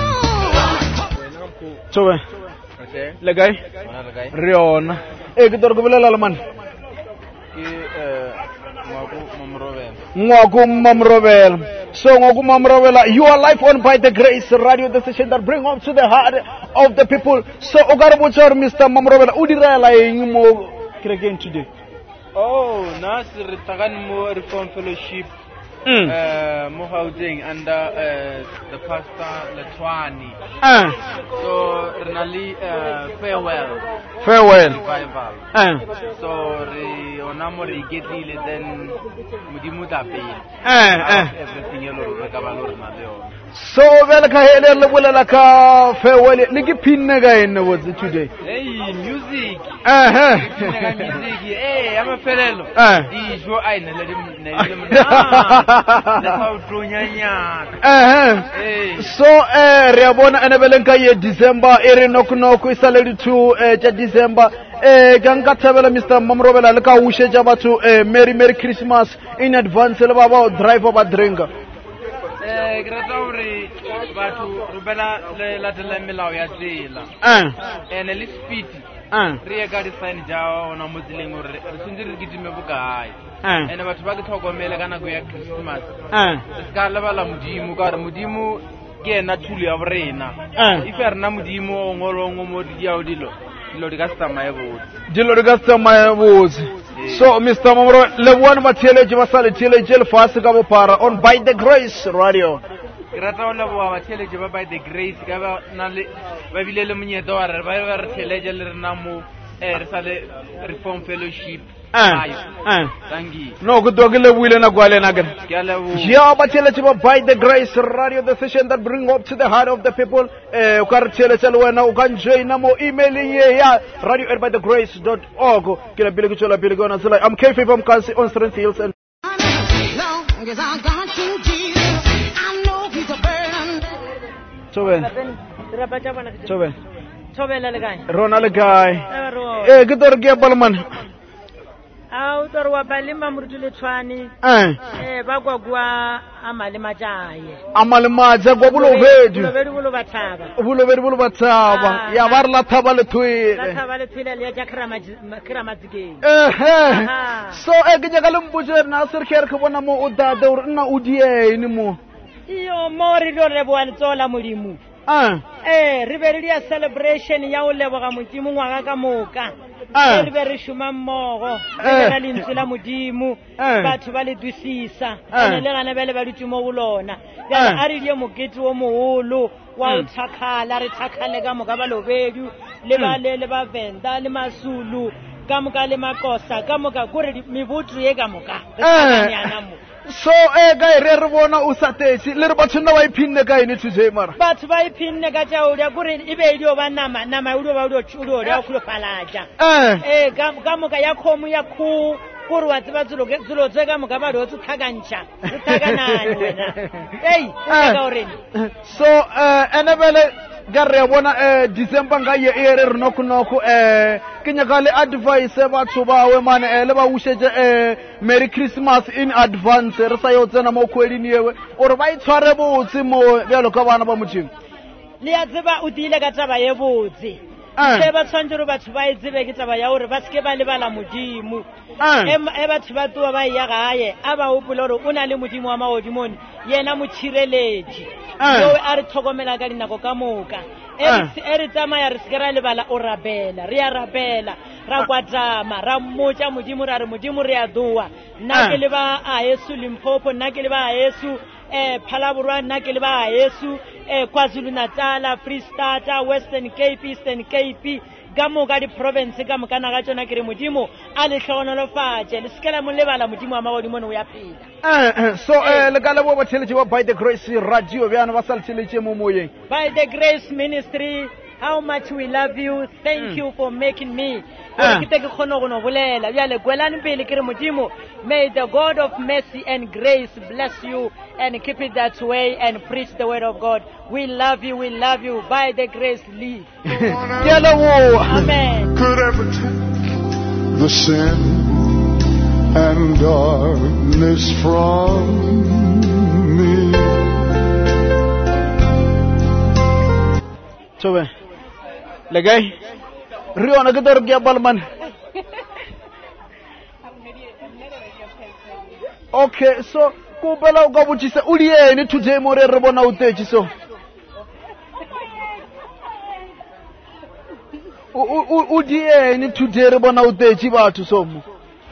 to. tsowe Okay. le gae Mana le kae? riona e gidor go bolela le man Ke eh Ngwaku Mamrobela. Ngwaku Mamrobela. So Ngwaku Mamrobela, you are live on by the grace radio, the station that bring up to the heart of the people. So Ogarabuchar Mister Mamrobela, udira la mo kregen today. Oh, Nasir Tagan mo Reform Fellowship. Mm. Uh, mo housing under uh, the pastor Letwani. Ah, So Renali uh, farewell farewell. revival. Ah, So re onamo re getile then mudimu tape. ah, ah. Everything yelo re ka ba lo rena le yona. So vela ka hele le bolela ka farewell le ke pinne ga ene what's it today? Hey, music. Ah, ah. Music. Eh, ama felelo. Ah. Di jo ai ne le ne le le fa utlonyanya. Ah, Eh. so eh re bona ene belenka ye December e re nok nok isale di two eh ja December eh ka nka thabela Mister Mamrobela le ka ushe ja batho eh Merry Merry Christmas in advance le ba ba drive ba drinka Eh, grata hore batho re bela le latela melao ya tsela. ah Ene le speed Ah. re ye ka di-sign ja ona mo tseleng gore re tshwantse re ketime bokae Ah. and batho ba ke tlhokomele ka nako ya Christmas Ah. re se ka lebala modimo ka gore modimo ke ena thulo ya borena Ah. if a rena modimo o ngolongwe mo diao dilo dilo di ka se tsamaye botse dilo di ka se tsamaye botse. So Mister Momoro le buane ba theeletše ba sa le theeletše lefase ka bophara on By the Grace Radio. ke rata go leboga batheeletše ba By the Grace ka ba na le ba bile le monyetla wa re ba ba re theeletše le rena mo eh re sa le Reform Fellowship. Ah. Ah. Thank you. No go do ke le buile na kwa le na ke. Ke a leboga. Yeah, ba theeletše ba By the Grace Radio, the station that bring up to the heart of the people. Eh o ka re theeletša le wena o ka joina mo emailing ye ya radio at by the grace dot org. Ke la pele ke tšwela pele ke yona tsela. I'm K F from Kansi on Strength Hills and Chobe. Chobe. Thobela le kae? Rona le kae? Ero. Eh ke tore ke ya Palman. Au tore wa balima murutu le tshwane. Eh. Eh ba kwa kwa amale majaye. Amale maja kwa bulobedu. Bulobedu bulo bathaba. Bulobedu bulo bathaba. Ya ba re la thaba le thwele. La thaba le thwele le ya jakrama krama tsikeng. Eh eh. So e ke nyaka le mbutse na sir khere ke bona mo o dada o nna o diene mo. Iyo mo re do re boa tsola modimo. Ah. Eh re be re dia celebration ya o leboga modimo ngwaga ka moka. Ah. Re be re shuma mmogo re na le ntse la modimo batho ba le dusisa ene le gana bele ba ditumo bolona ya a re die mokete wo moholo wa o thakhala re thakhale ka moka ba lobedu le ba le le ba venda le masulu ka moka le makosa ka moka gore mebutsu ye ka moka re tsanyana mo. So eh ga re re bona o sa tetse le re batho nna ba iphinne ka ene today mara batho ba iphinne ka tja o dia gore e be dio ba nama nama o dio ba o dio chudo dia khulu phalaja eh eh ka moka ya khomu ya khu gore wa tseba tselo ke tselo tse ka moka ba do tshakantsha tshakanani wena hey ka gore so eh ene bele ga re bona eh December nga ye e re no kunoko eh ke nyaka le advice batho bawe mane eh le ba ushetse eh Merry Christmas in advance re sa yo tsena mo khweding yewe ore ba itshware botse mo bjalo ka bana ba motšheng le ya tseba o dile ka taba ye botse se ba tshwantse re batho ba itsebe ke taba ya hore ba ske ba lebala modimo e batho ba twa ba ya gae a ba hopola hore o na le modimo wa maodimoni yena motshireletsi yo a re tlhokomela ka dinako ka moka e re tsamaya re se ra lebala o rabela re ya rabela ra kwatama ra mmotsa modimo ra re modimo re a doa nna ke le ba a Yesu Limpopo nna ke le ba a Yesu eh Phalaborwa nna ke le ba a Yesu eh KwaZulu Natal Free State Western Cape Eastern Cape ka moka di province ka moka na ga tsona ke re modimo a le tlhogonolo fatse le skela mo lebala modimo wa magodimo no ya pila eh so eh le ka le bo batheletše ba By the Grace Radio bjana ba sa letheletše mo moyeng By the Grace Ministry. How much we love you. Thank mm. you for making me. Uh. May the God of mercy and grace bless you and keep it that way and preach the word of God. We love you. We love you. By the grace, live. Amen. Could ever take the sin and darkness from me. So, Legay, Rio Nagador Gabalman. Okay, so Kubela Gabuchisa Ulie need to Jamore Rabona Utechi so. Udie need to Jerabona Utechi to some.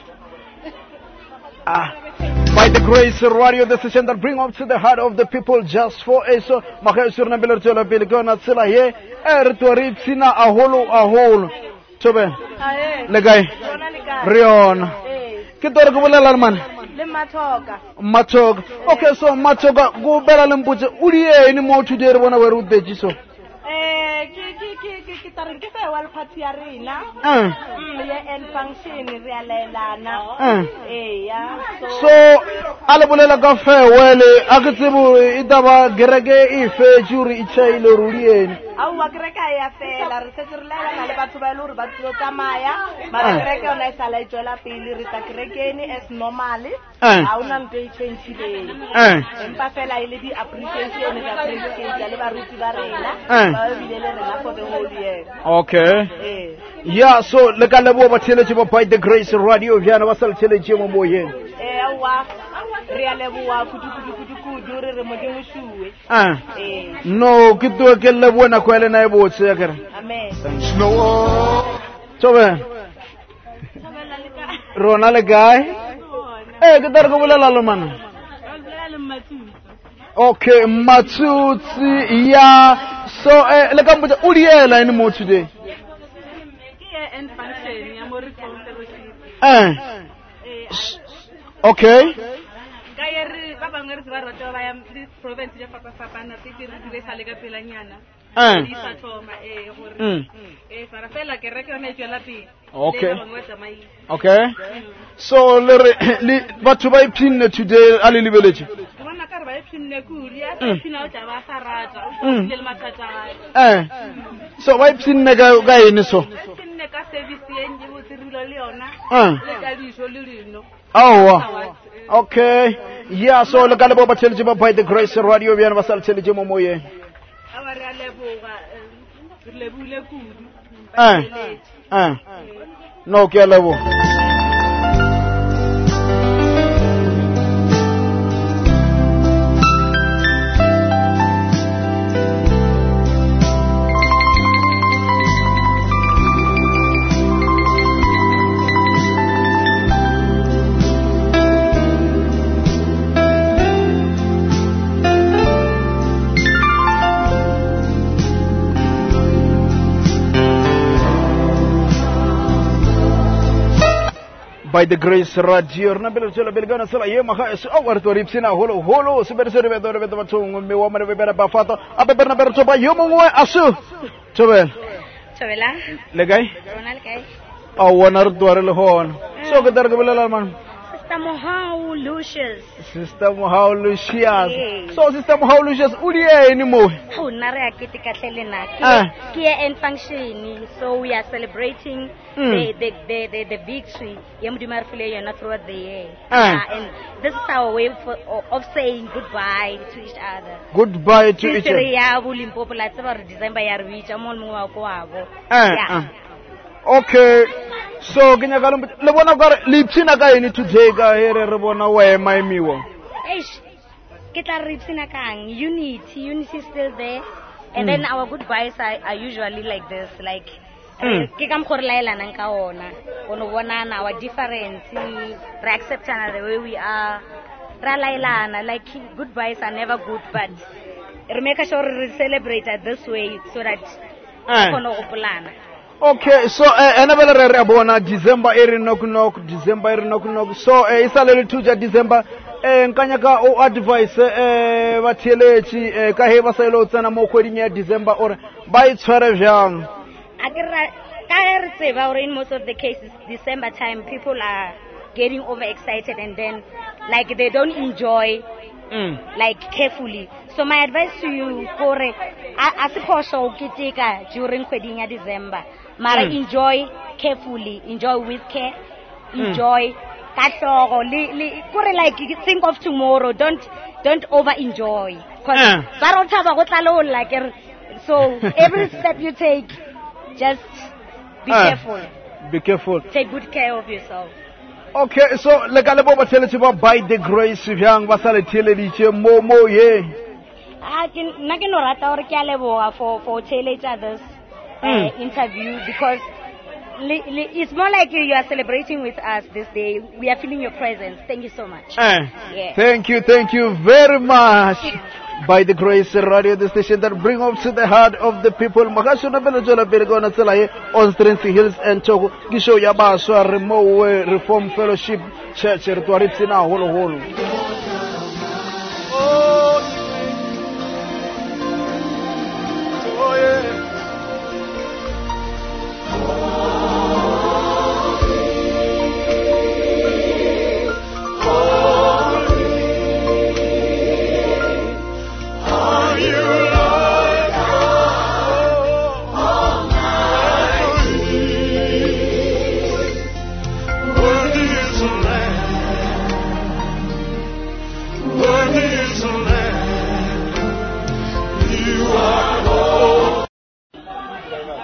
Ah. By the Grace Radio, the station that bring up to the heart of the people just for a so Mahasur Nabil Tola Bilgona Silla here, air to Ritsina a holo a hole. Chobe Legay Rion Kitorgula Larman Matog. Okay, so Matoga go Belalam Butcher Udi any more to the one over the Jiso. So alabulela ka farewell akatsibu itaba gerege ife juri ichailo rulieni Aowa kereka ya fela re setse re laelana le batho ba e le gore ba tlo tsamaya mara kereke yona e sala e tswela pele re tla kerekeni as normal ga ona nto e change-ileng empa fela e le di-appreciation tsa president le baruti ba rena ba ebile le rena for the whole year. Okay. Yeah, so le ka leboa batheletši ba By the Grace Radio bjana ba sa le theletše mo moyeng. Eh aowa re a leboa kudu-kudu-kudu re re modimo šue. No ke tloe ke leboa nako ya lena e botse ya kere. Amen. Tsobe rona le kae eh ke tare ke bolela le mana. Okay, Matsutsi, yeah. So, eh, le ka mpotsa o diela ene mo today. Eh. Okay. Kaya ba bangwe re ba rata ba ya province ya papa papa na tse re dire sa le ka pelanyana. Eh. Di sa thoma eh gore eh fara fela ke re ke yone tswela pele. Okay. Okay. So le le batho ba iphinne today a le lebeletse. Bona ka re ba iphinne kuri ya phina o tla ba sa rata o le mathata. Eh. So ba iphinne ka ka ene so. Iphinne ka service ye nje bo tsirilo le yona. Eh. Le ka diso le leno. Oh. Okay. Yeah, so le ka le bo batheletše ba By the Grace Radio bjana ba sa le theletše mo moyeng. Aba re a leboga re lebule kudu. Eh. Eh. No ke a leboga. By the Grace Radio na bela tsela bela gana sala yema ga se o warto ripsina holo holo se bere se re bedo re bedo bathong me wa mane be bera ba fato a be berna berto ba yo mongwe asu tobel tobela le gai rona le gai a wona re dware le hona so ke dar ke belela man Sister Mohau Lucius Sister Mohau Lucius so Sister Mohau Lucius o di ene mo ho nna re a kete ka tlele na ke ke end function so we are celebrating mm. the, the the the the victory yemdima rifile yona throughout the year uh, and this is our way for, of saying goodbye to each other goodbye to each other ya bulimpopo la tseba re December ya re bitsa mo mo wa ko wabo yeah okay so ke nyaka le bona gore le ipsina ka ene today ka here re bona wa ema emiwa eish ke tla re ipsina kang unity unity is still there and mm. then our goodbyes are, are usually like this like ke ka mkhore laelana nka ona ono bonana our difference re acceptana the way we are ra laelana like goodbyes are never good but re make sure we celebrate it this way so that kono go plana. Okay, so ena bela re re bona December e re knock knock December e re knock knock so e sale le thuja December eh nkanya ka o advice eh batheletši ka he ba sa ile tsena mo kgweding ya December or ba e tshware jang akira ka re tseba or in most of the cases December time people are getting overexcited and then like they don't enjoy mm. like carefully. So my advice to you kore asiphoso ukitika during kgweding ya December mara mm. enjoy carefully, enjoy with care, enjoy katlogo li li kore like think of tomorrow, don't don't over enjoy because ba rotha ba go tlalo like so every step you take just be uh, careful. Be careful. Take good care of yourself. Okay, so le ka le bo batheletši ba By the Grace bjang ba sa le theleditše mo mo ye ah ke nna ke no rata gore ke a leboga for for theletša this uh, mm. interview because li, li, it's more like you are celebrating with us this day. We are feeling your presence. Thank you so much. Uh, yeah. Thank you, thank you very much. By the Grace Radio, the station that bring up to the heart of the people. Magashona Benajola Bergona Selaye on Strength Hills and Togo. Gisho Yabaswa Remowe Reform Fellowship Church Rituaritsina Holo Holo.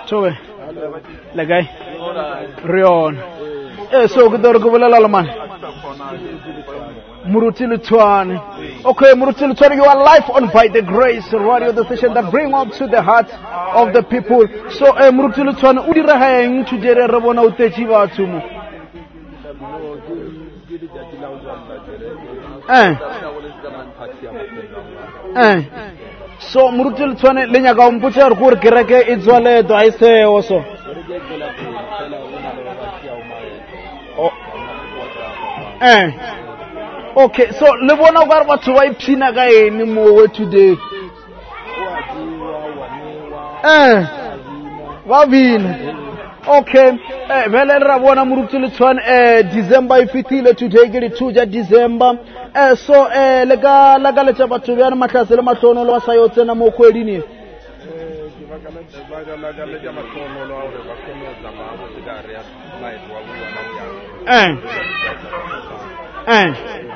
Chobe. Le guy. Rion. Eh, so good to go man. Muruti Lutwani. Okay, Muruti Lutwani, you are live on By the Grace Radio, the station that bring up to the heart of the people. So, eh, Muruti Lutwani, udira haya inchu jere rabona utechi wa tumu. Eh. Eh. So, Muruti Lutwani, lenya ka umpuche arkur kireke idzwale do aise oso. Oh. Eh. Okay, so le bona ba batho ba ipsina ka eni mo today. Eh. Ba bina. Okay, eh vele ra bona Muruti Lutwani eh December ifitile today ke two ja December. Eh so eh le ka la ka le tsa batho bana matlase le matlono lo sa yo tsena mo kgweding e. Eh. Eh.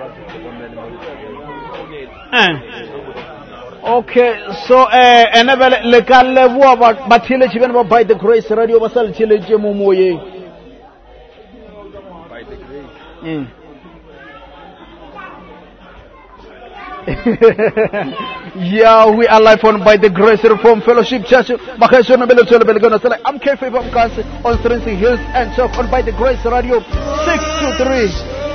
Eh. Okay, so eh enable le ka le bua ba bathile tshibene ba By the Grace Radio ba sa le tshiletse mo moyeng. By the Grace. Mm. Yeah, we are live on By the Grace Reform Fellowship Church. I'm K F from Council on Strength Hills and Talk on By the Grace Radio six two three.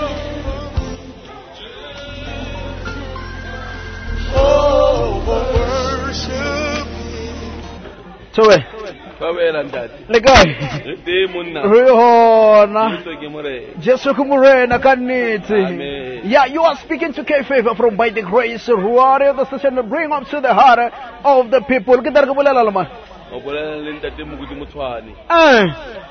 Oh, worship. So, eh. Le guy. Rihona. Jesu kumurena kaniti. Yeah, you are speaking to K F from By the Grace Radio, the station to bring up to the heart of the people. Get that kubulala man. Eh.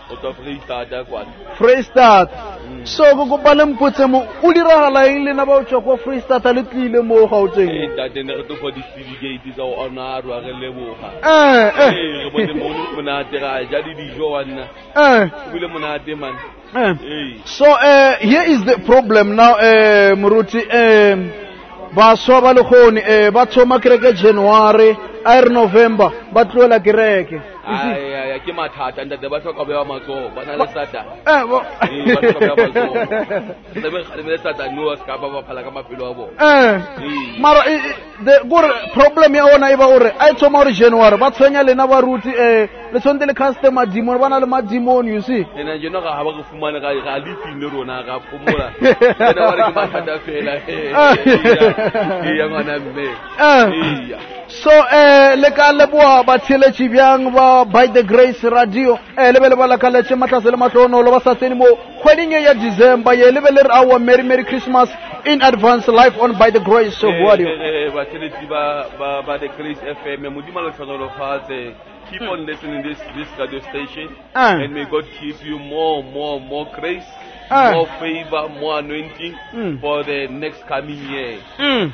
Freestart. So go balem putse mo ulira la ile na ba utshwa ko Freestart le tlile mo Gauteng. Eh tate ne re to for di certificate tsa o honor wa re leboga. Eh eh. Re bone mo monate ga ja di dijo wana. Eh. Bule monate man. Eh. So uh, here is the problem now uh, Muruti um ba so ba le khoni eh ba thoma kereke January air November ba tlola kereke. Ai ai ke mathata ntate ba hloka bewa matso ba na le sata. Eh bo. Ba hloka bewa matso. Ba be le sata no ska ba ba phala ka mapelo a bo. Eh. Mara the good problem ya ona iba ore ai thoma ore January ba tshwenya lena ba ruti eh le tsonte le customer demon ba na le madimon you see. Ena jeno ga ba go fumana ga ga lifi le rona ga pomola. Ena ba re ke mathata fela. Eh ya ngwana mme. Eh. So eh le ka le boa ba tshele tshibjang ba By the Grace Radio eh le bele ba la kala tse matlase le matlono lo ba sa tsene mo kgweding ya December ye le bele our merry merry Christmas in advance live on By the Grace Radio. Eh ba tshele ba ba ba the Grace F M modimo le tshwanelo fatse. Keep on listening this this radio station uh. and may God give you more more more grace. Uh. More favor, more anointing mm. for the next coming year. Mm.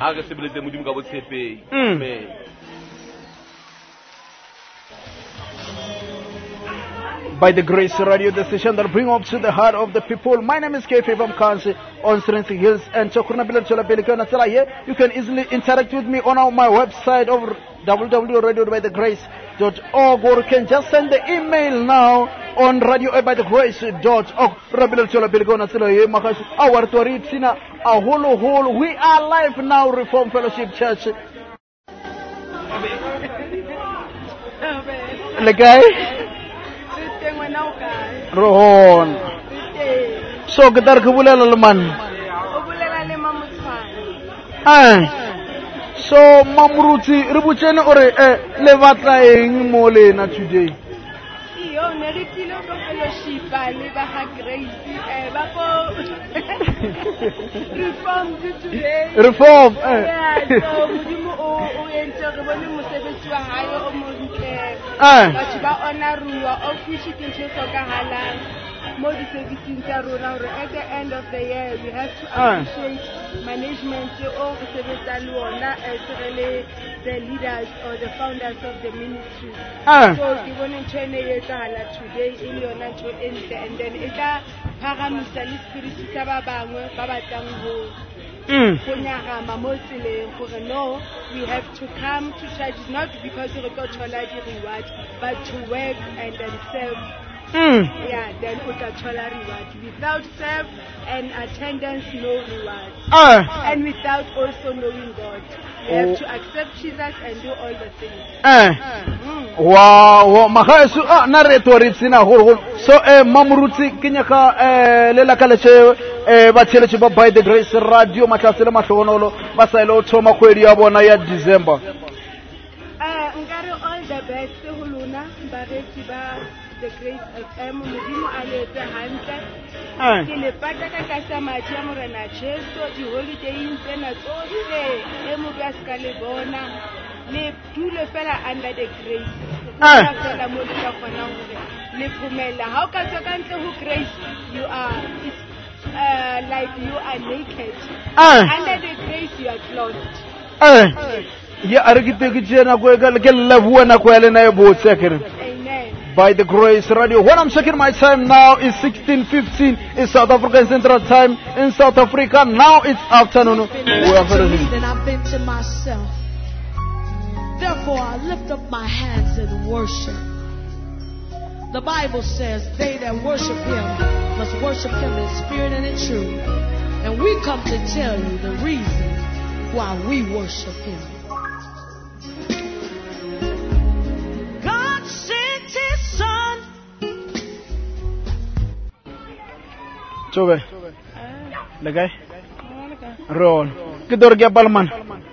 Amen. By the Grace Radio, the station that bring up to the heart of the people. My name is K F from Council on Strength Hills and Chokurna Bila Chola Pelikana Sala here. You can easily interact with me on our, my website of w w w dot radio by the grace dot org, or you can just send the email now on radio by the grace dot org. Rabila Chola Pelikana Sala here. Makash our Toritina a whole whole. We are live now, Reform Fellowship Church. Le guy. Rohon. So kita kebulela leman. Kebulela le mamutshwana. Ah. So mamruti ribuchene ore eh le batla eng mo lena today. Iyo ne re tilo go fellowship le ba ha Grace eh ba ko reform today. Reform. Yeah, so modimo o o entse re bone mosebetsi wa hae o mo ntle. Ah. Batho ba ona ruwa o fishi ke ntse so ka halang. Mo di servicing tsa rona hore at the end of the year we have to appreciate management o go sebetsa le ona as really the leaders or the founders of the ministry. Ah. So ke bone ntshene e etsahala today e le yona ntho e ntle, and then e tla phagamisa le spirit tsa ba bangwe ba batlang ho No, we have to come to church not because we got chola reward, but to work and then serve. Mm. Yeah, then we got chola reward. Without serve and attendance, no reward. Uh. And without also knowing God. We have to accept Jesus and do all the things. Uh. Mm. Wow, wow, so ah narrator sina hol so eh mamruti kinyaka eh lela kaleche eh batshele tsheba by the grace radio matlasele mahlonolo ba sa ile o thoma khwedi ya bona ya December. Eh ngare all the best ho lona ba retsi ba the grace F M modimo a letse hantle. Ke le pata ka ka sa madi a morena Jesu di holiday tsena tsohle e mo ka ska le bona le dule fela under the grace. Ah fela mo ka kgona hore le phumela ha o ka tswa ka ntle ho grace you are uh, like you are naked. Under the grace you are clothed. Eh ya arigite kijena kwa ke levu na kwa le na e botse kere. By the grace radio. When I'm checking my time now is sixteen fifteen in South African Central Time in South Africa. Now it's afternoon. We are very then I've been to myself. Therefore I lift up my hands and worship. The Bible says they that worship him must worship him in spirit and in truth. And we come to tell you the reason why we worship him. God sent his son. Chobe. Legay. Ron. Kidorgia Balman.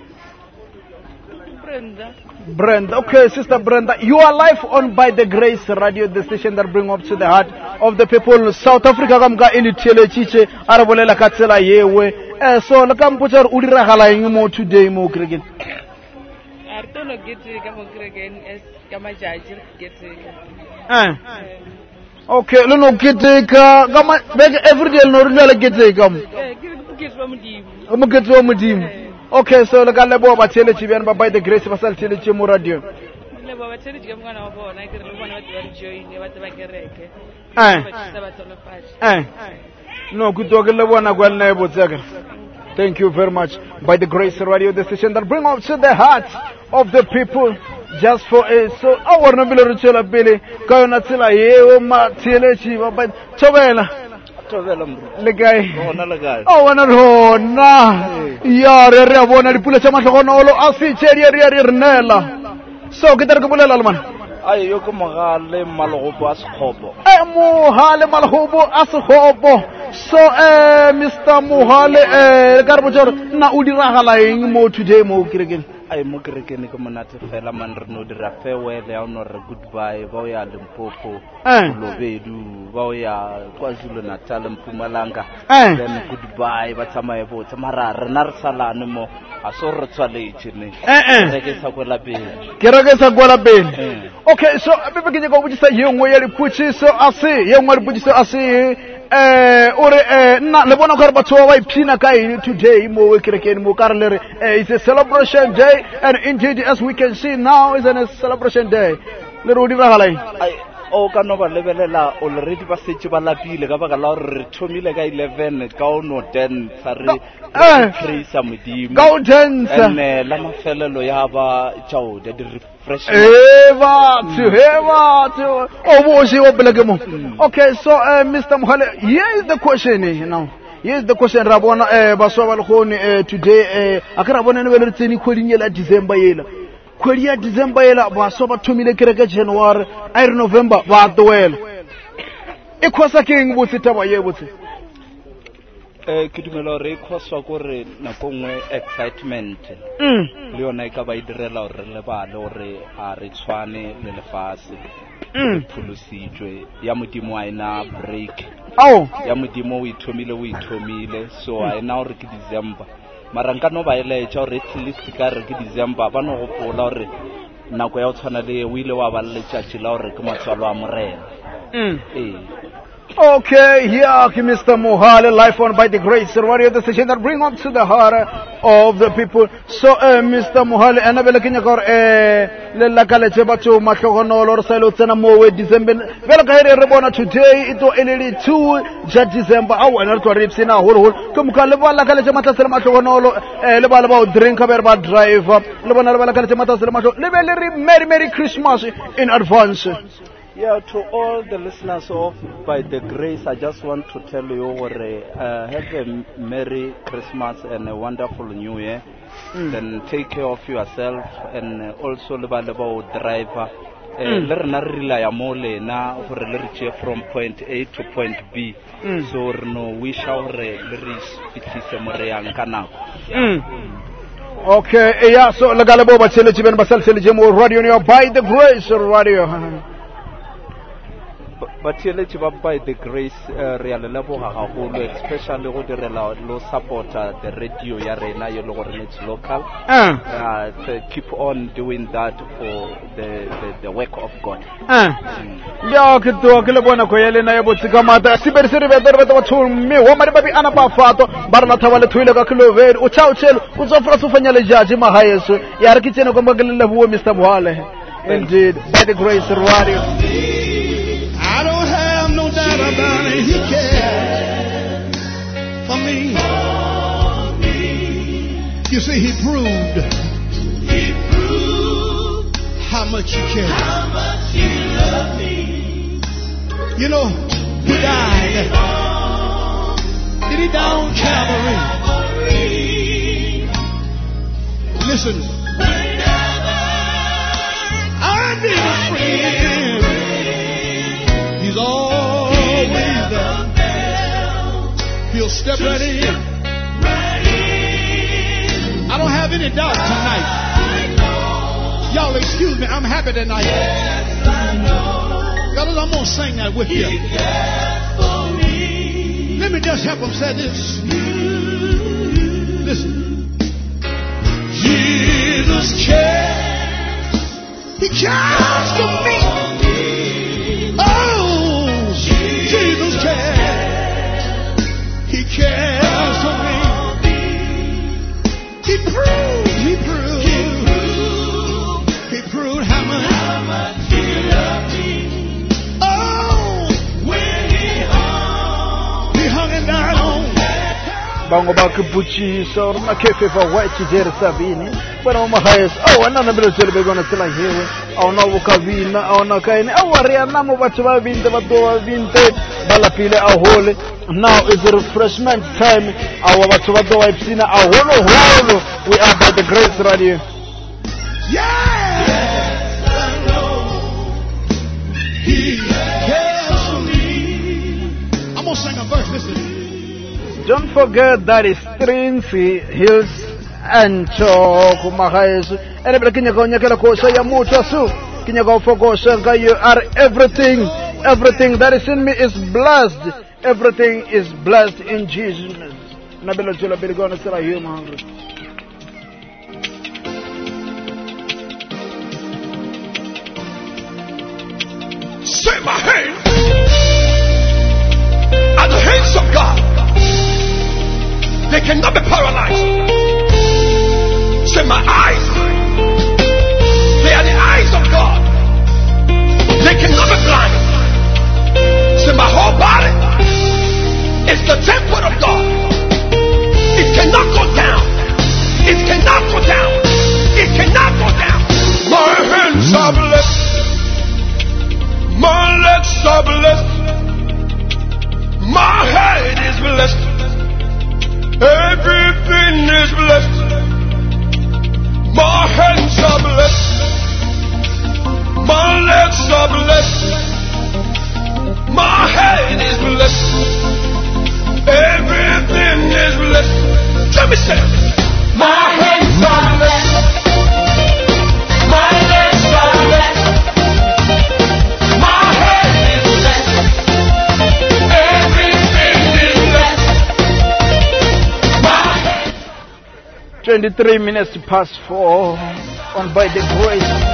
Brenda. Brenda. Okay, Sister Brenda. You are live on By the Grace Radio, the station that brings up to the heart of the people. South Africa kamga ili tele chiche arabolela katsela yewe. Eh so lakampuchar udira halaingi mo today mo kregen. Artolo gete kamo kregen es kama jaji gete. Eh. Okay, no no gete ka kama every day no rula gete kam. Eh, gete wa mudim. Mo gete wa mudim. Okay, so le gale bo ba tshele chibian ba By the Grace ba sal tshele chi mo radio. Le bo ba tshele chi mwana wa bona ke re le bona ba twa join ba tba kereke. Eh. Eh. No kutoke le bona kwa nna e botseka. Thank you very much. By the Grace Radio, the station that bring up to the heart of the people just for a so our nobile ritual bele ka yona tsela yeo ma tshele chi ba ba tobela. Le guy. Ona le guy. Oh, ona rona. Ya re re bona dipula tsa matlhogonolo a se tshedi re re rnela. So ke tere ke bolela le mana. Ai yo ko mogale malogopo a sekgopo. Eh mohale malogopo a sekgopo. So eh Mister Mohale eh ka re botjoro nna o diragala eng mo today mo kerekeng. Ai mo kerekeng ke monate fela man re no dira farewell ya no re goodbye ba o ya Limpopo Lobedu ba o ya KwaZulu Natal Mpumalanga then goodbye ba tsamaye botse mara re na re salane mo a so re tswaletse ne re ke sa kwela pele ke re ke sa kwela pele. Okay, so bebe ke go botsa yengwe ya diputšiso a se yengwe ya diputšiso a se eh ore eh nna le bona gore batho ba ipshina ka eng today mo kerekeng mo ka re le re it's a celebration day and indeed as we can see now is a celebration day le ro di bagala eng ai o ka no ba lebelela already ba setse ba lapile ka baka la re thomile ka eleven ka o no ten sa re praise modimo ka o dance ene la mafelelo ya ba tšao de refresh eh ba to heva to o bo se o beleke mo. Okay, so uh, Mister Mohale, here is the question eh, now. Here is the question rabona eh baswa ba lkhoni eh today eh akara bona ne bele tseni khweding la December yela. Khwedi ya December yela baswa ba thomile kereke January ai November ba towela. E khosa keng botse taba ye botse. Eh ke dumela re khoswa go re nako ngwe excitement le yona e ka ba idirela gore le ba le gore a re tshwane le lefase phulusitswe ya modimo a ina break ao ya modimo o ithomile o ithomile so a ina gore ke December mara nka no ba ile tša gore at least ka re ke December ba no go pola gore nako ya o tshwana le o ile wa ba le tšatši la gore ke matswalo a morena eh Okay, yeah, Mister Mohale, live on by the Grace Radio, the station that bring up to the heart of the people. So, uh, Mister Mohale, and I'm looking at uh, the locality about to Machogonolo or Salutana Mowe, December. Well, I today, it was two December. I want to rip in a whole. Come, Kaleva, locality Matas Machogonolo, Level about drink about drive up, Lebanon, locality Matas Macho, Merry, Merry Christmas in advance. Yeah, to all the listeners of By the Grace, I just want to tell you, uh, have a Merry Christmas and a wonderful New Year. Mm. Then take care of yourself and also the driver. Learn rely mole na for reach from point A to point B. Mm. So no we shall reach it more kana. Okay, yeah, so lagalabo ba chele chiben basal chele jemo radio ni By the Grace Radio. But here let's by the Grace real level especially who the low support the radio yarena it's local. Uh, to keep on doing that for the the, the work of God. Ya kitu kile bwana kwa yale na yabo tikamata siberi siri bedere beto chumi wo mari babi ana ba fato barna thawale thuile ka kilover uchao chelo uzofra sufanyale jaji mahayesu yar kichene kwa mbagele lebu Mister Mohale. Indeed, By the Grace Radio. I don't have no doubt about it. He cared for me. You see, he proved, he proved how much he cared. How much he loved me. You know, he died. Did he die on Calvary? Listen, I need a friend. He's always there. He'll step right in. I don't have any doubt tonight. Y'all excuse me, I'm happy tonight. Fellas, I'm going to sing that with you. Let me just help him say this. Listen. Jesus cares. He cares for me. Oh, Jesus cares. He cares for me. He proved, he proved, he proved, he proved how much, how much he loved me. Oh, when he hung, he hung and died on. Bango bakupuchi so na kefe fa wachi jere sabini bana mahayes oh anana bilo selebe gona tela hewe au na ukavina au na kaine au aria namo batho ba binte batho ba binte bala pile au hole. Now is the refreshment time. Our batho batho ba ipsina au holo holo. We are By the Grace Radio. Yeah, yes, I know. He cares for me. I'm gonna sing a verse. Listen. Don't forget that is strings, hills, and chalk. Mahayesu. Erebele kinyaka onyakela kosa ya mutu asu. Kinyaka ufokosa nka you are everything. Everything that is in me is blessed. Everything is blessed in Jesus. Nabelo chula biligona sila hiyo mahangri. Say my hands are the hands of God. They cannot be paralyzed. Say my eyes, they are the eyes of God. They cannot be blind. Say my whole body is the temple of God. It cannot go down. It cannot go down. It cannot go down. My hands are blessed. My legs are blessed. My head is blessed. Everything is blessed. My hands are blessed. My legs are blessed. My head is blessed. Everything is blessed. Let me say it. My hands are blessed. My legs are blessed. My head is blessed. Everything is blessed. twenty-three minutes past four on By the Grace.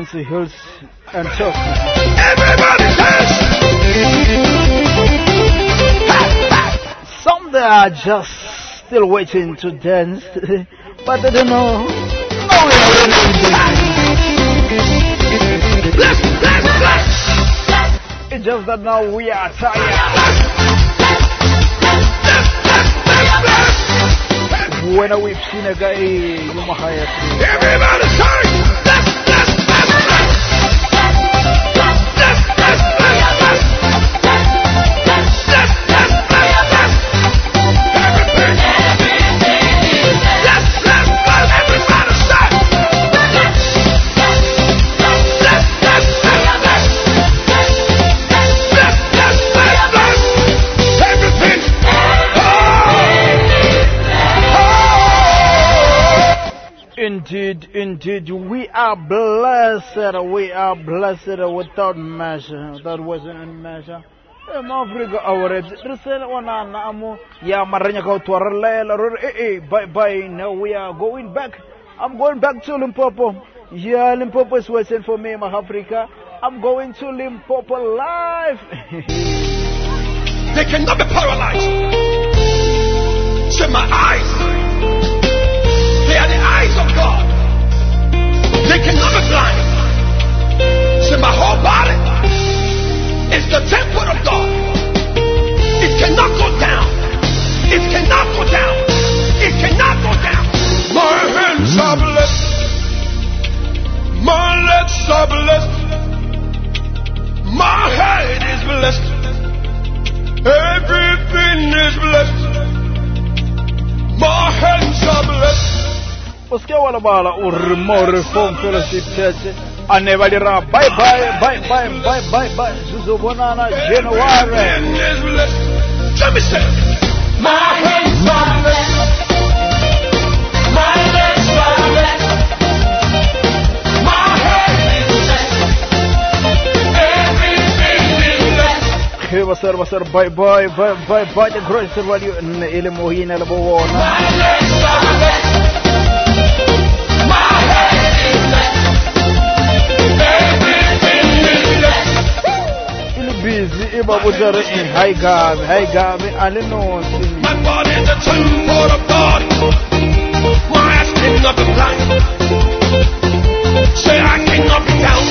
Nancy Hills and talk. Everybody dance. Some they are just still waiting to dance, but they don't know. No, we are ready. Bless, bless, bless. It's just that now we are tired. When we've seen a guy, you know how everybody sing. Bless, bless, bless, bless. Bless, bless, bless, bless. Bless, bless, bless, bless. Everything. Bless, bless, bless. Everybody sing. Bless, bless, bless, bless. Bless, bless, bless, bless. Everything. Indeed, indeed, we are blessed, we are blessed without measure, that wasn't in measure. In Africa, our resell one amo, ya maranya ka utwarela, eh, bye bye, now we are going back. I'm going back to Limpopo. Yeah, Limpopo is waiting for me, my Africa. I'm going to Limpopo live. They cannot be paralyzed. See my eyes. They are the eyes of God. They cannot be blind. See my whole body is the temple of God. It cannot go down. It cannot go down. It cannot go down. My hands are blessed. My legs are blessed. My head is blessed. Everything is blessed. My hands are blessed. Uske wala bala urmo Reform Fellowship Church. Anevalira bye bye bye bye bye bye bye. Zuzobonana January. Let me say, my hands are blessed. My legs are blessed. My head is blessed. Everything is blessed. Hey, basar basar bye bye bye bye bye. The grace of value in ile mohina le bowona. My legs are blessed. My head is blessed. Everything is blessed. Ilu busy ibabujare in high gabe high gabe alino. My body is the temple of God. My eyes cannot be blind. Say I cannot be down.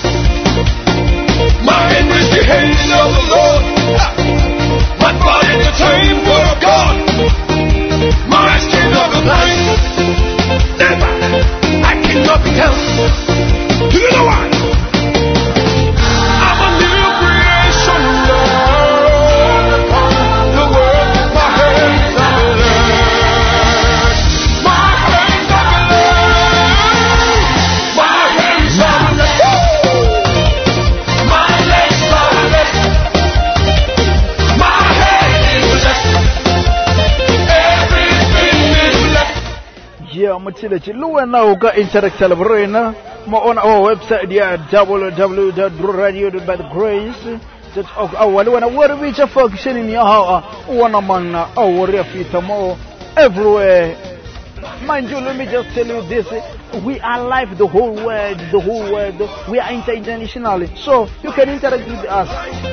My hand is the hand of the Lord. My body is the temple of God. My eyes cannot be blind. Never. I cannot be down. Do you know why? I'm a new creation. Lord. The world, my hands are blessed. My hands are blessed. My hands are blessed. My legs are blessed. My head is blessed. Everything is blessed. Yeah, mutile chiluwa na uka interact celebrate ma on our website ya w w w dot radio dot grace dot org. Awali wana wari bicha function in ya hawa wana mana awari afita mo everywhere. Mind you, let me just tell you this: we are live the whole world, the whole world. We are inter internationally, so you can interact with us.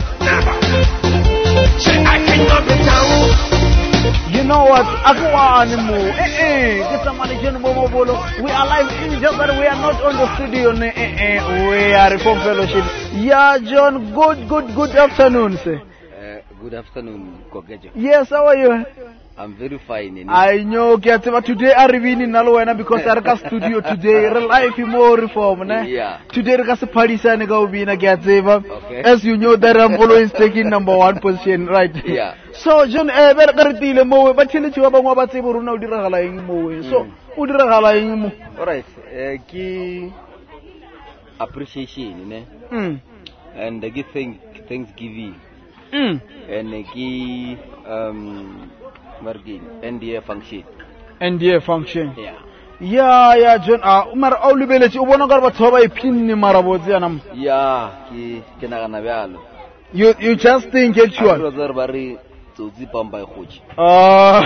Say I cannot be down. You know what? Akwa animu. Eh eh. Get somebody John Bobo Bolo. We are live in just that we are not on the studio. Eh eh. We are Reform Fellowship. Yeah, John. Good, good, good afternoon, sir. Uh, good afternoon, Kogejo. Yes, how are you? I'm very fine. You know? I know, Kiatima. Today I review in Nalwena because I have studio today. Life is more reform, ne? Yeah. Today I have party sana go be na Kiatima. Okay. As you know, that I'm always taking number one position, right? Yeah. So John, eh, better kariti le mo. But chile chiwa ba mo ba tibo runa udira hala ingi mo. So udira hala ingi mo. Alright. Uh, ki appreciation, ne? Mm. And uh, give thank Thanksgiving. Mm. And uh, ki um. Margin, N D A function. N D A function. Yeah. Yeah, yeah, John. Ah, umar auli belechi ubona garba thoba ipin ni marabozi anam. Yeah, ki kena kana byalo. You you just think it's sure. Brother bari tsozi pamba ikhuchi. Ah.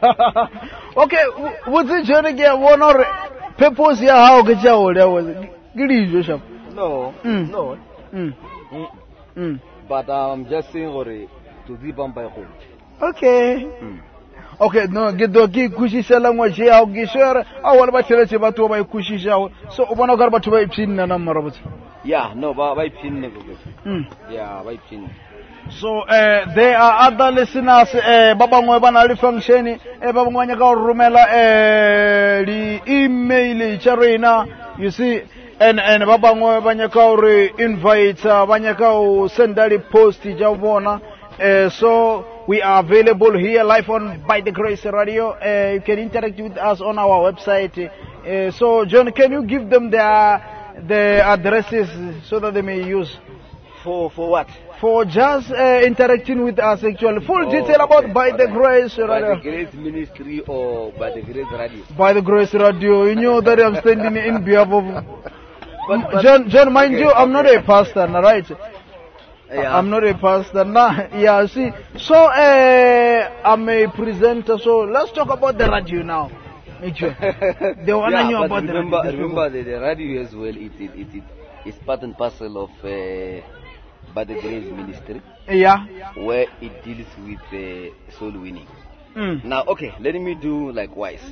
Okay, what's it John again? One or purpose ya how get ya ole was. Gilly, Shop. No, Mm. no. Mm. Mm. Mm. But I'm just saying or to the Bamba home. Okay. Okay, no, get the key kushisha language here, I'll get sure. I want to tell you about to my kushisha. So, one of our to my pin and I'm Robert. Yeah, no, but by pin. Mm. Yeah, by pin. So, uh, there are other listeners, uh, Baba Mwana function, uh, Baba Mwanya Rumela, uh, the email, Charina, you see, and, and Baba Mwanya invite, uh, Banyakao send a post, Javona, uh, so we are available here live on By the Grace Radio. Uh, you can interact with us on our website. Uh, so, John, can you give them their, the addresses so that they may use? For, for what? For just uh, interacting with us, actually. Full Oh, detail about okay. By the Grace By Radio. the Grace Ministry or by the Grace Radio? By the Grace Radio. You know that I'm standing in behalf of... But- but- John, John, mind okay, you, I'm not okay. a pastor, nah, right? Yeah. I'm not a pastor, nah. Yeah, see. So, uh, I'm a presenter, so let's talk about the radio now. Actually. They want to Yeah, know but about remember, the radio. remember the, the radio as well, it, it, it, it, it's part and parcel of uh, By the Grace Ministry. Yeah. Where it deals with uh, soul winning. Mm. Now, okay, let me do likewise.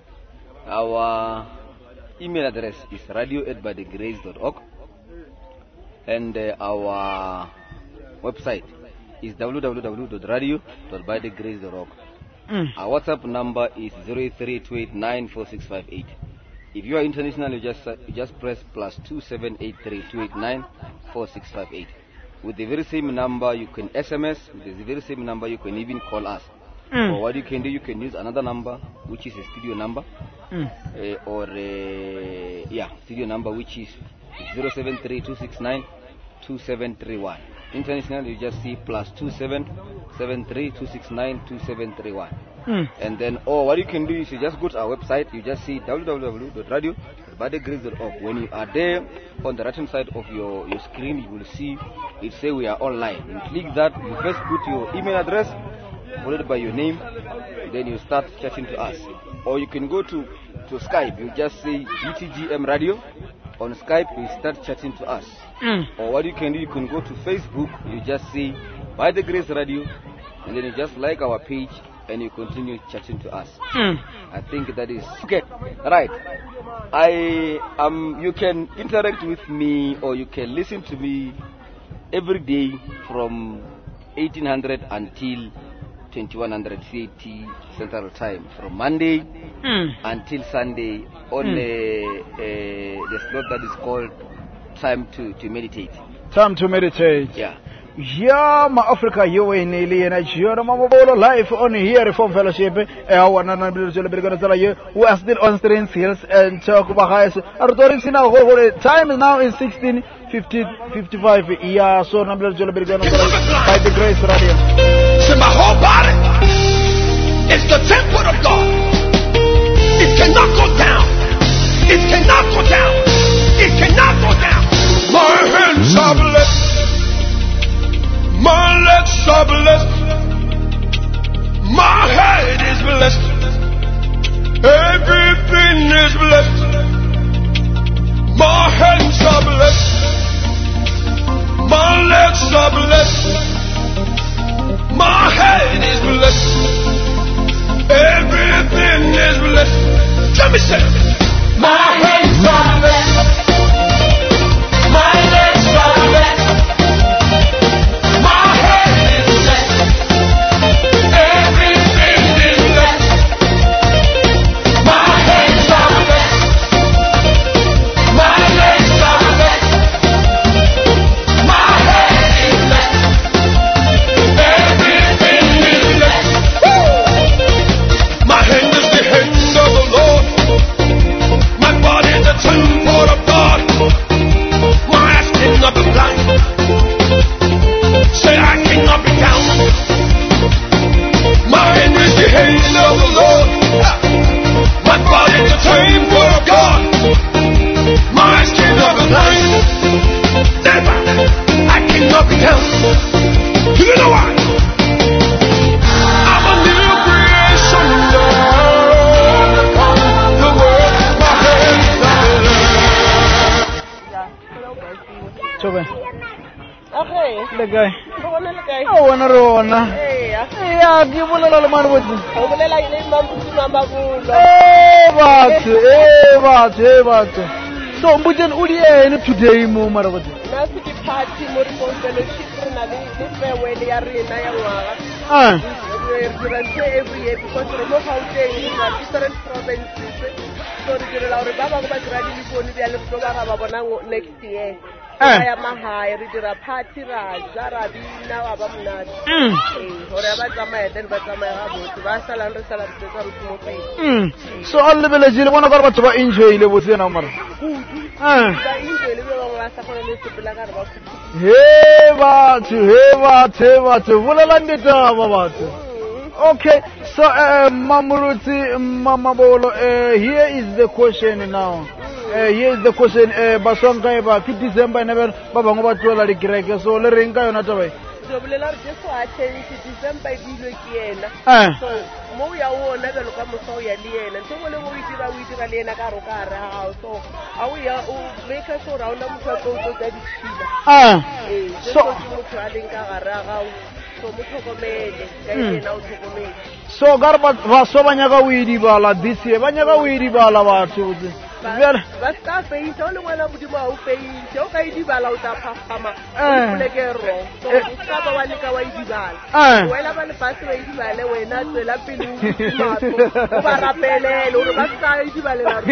Our email address is radio at by the grace dot org, and uh, our website is w w w dot radio dot by the grace dot org. Mm. Our WhatsApp number is zero eight three two eight nine four six five eight. If you are international, you just uh, you just press plus two seven eight three two eight nine four six five eight. With the very same number, you can S M S. With the very same number, you can even call us. Mm. Or what you can do, you can use another number, which is a studio number, Mm. uh, or uh, yeah, studio number, which is zero seven three two six nine two seven three one. International, you just see plus two seven seven three two six nine two seven three one. Mm. And then, or what you can do is you just go to our website, you just see w w w dot radio dot by the grace dot org. When you are there, on the right hand side of your, your screen, you will see it say we are online. You click that, you first put your email address, followed by your name, then you start chatting to us. Or you can go to, to Skype, you just say B T G M Radio. On Skype, you start chatting to us. Mm. Or what you can do, you can go to Facebook, you just say By the Grace Radio, and then you just like our page, and you continue chatting to us. Mm. I think that is okay. Right. I um you can interact with me, or you can listen to me every day from eighteen hundred until twenty-one hundred C T Central Time, from Monday Mm. until Sunday on Mm. uh, uh, the slot that is called Time to, to Meditate. Time to meditate. Yeah. Yeah, ma Africa, you in Alien, Jura Mamabolo life on here, Reform Fellowship. I want to tell you, we are still on Strange Hills and talk about highs. Our time is now in sixteen fifty-five. Yeah, so number By the Grace Radio. So my whole body is the temple of God. It cannot go down. It cannot go down. It cannot go down. My hands are blessed. My legs are blessed. My head is blessed. Everything is blessed. My hands are blessed. My legs are blessed. My head is blessed. Everything is blessed. Let me say it. My hands are blessed. My legs are blessed. My head is blessed. Everything is blessed. My hands are blessed. My legs are blessed. My head is blessed. Everything is blessed. Woo! My hand is the hand of the Lord. My body the temple of God. My eyes cannot be blind. Say I cannot be down. My hand is the hand of the Lord. My body the temple of God. My eyes cannot be blind. Never. I cannot be down. Do you know why? I'm a new creation now. The world, my hands are blessed. Okay. Le kae? Bona le kae? Oh, wena rona. Eya. Ya, ke bolela le mane botse. O bolela le mamputi mamabulo. Eh, batho, eh, batho, eh, batho. So, mbuteni o di ene today mo mara botse. Na se di party mo re go fellowship re na le le farewell ya rena ya ngwaga. Ah. We dira ntho every year because re mo Gauteng re na different provinces. So re direla gore ba bangwe ba dira le bone bja le flo ba ga ba bona next year. Ya mahaya re dira party ra ja ra bina wa ba monate. Mm. Eh gore ba tsamaya then ba tsamaya ga botse ba sala re sala re tsa re mo pele. Mm. So all le belejile bona gore batho ba enjoy le botse na mara. Ah. Ba enjoy le ba ngwa sa gona le sepela ka re ba khutsi. He batho, he batho, he batho. Bolela ndeta ba batho. Okay, so uh, Mamuruti Mamabolo, uh, here is the question now. Uh, here is the question. Uh, Basonga eba ki December never baba ngoba tlola di kereke so le reng ka yona tabai. So bolela re tso a change December di lo ke yena. Eh. So mo ya wona belo ka moso ya le yena. Ntse mo le mo itira o itira le yena ka ro ka re ha so a o ya o make sure ra ona mo tsa tso tsa di tshila. Ah. Eh, so mo tsa le ka ga ga so mo tlhokomele ka yena o tlhokomele. So garba ba so banyaka o idibala this year banyaka o idibala batho. Ba ska feita o le ngwana modimo a o feite o ka idibala o tla phagama o pleke ro so ska ba wa le ka wa idibala wena ba le pasi ba idibale wena tsela pele o ba rapelele o ba ska idibale la.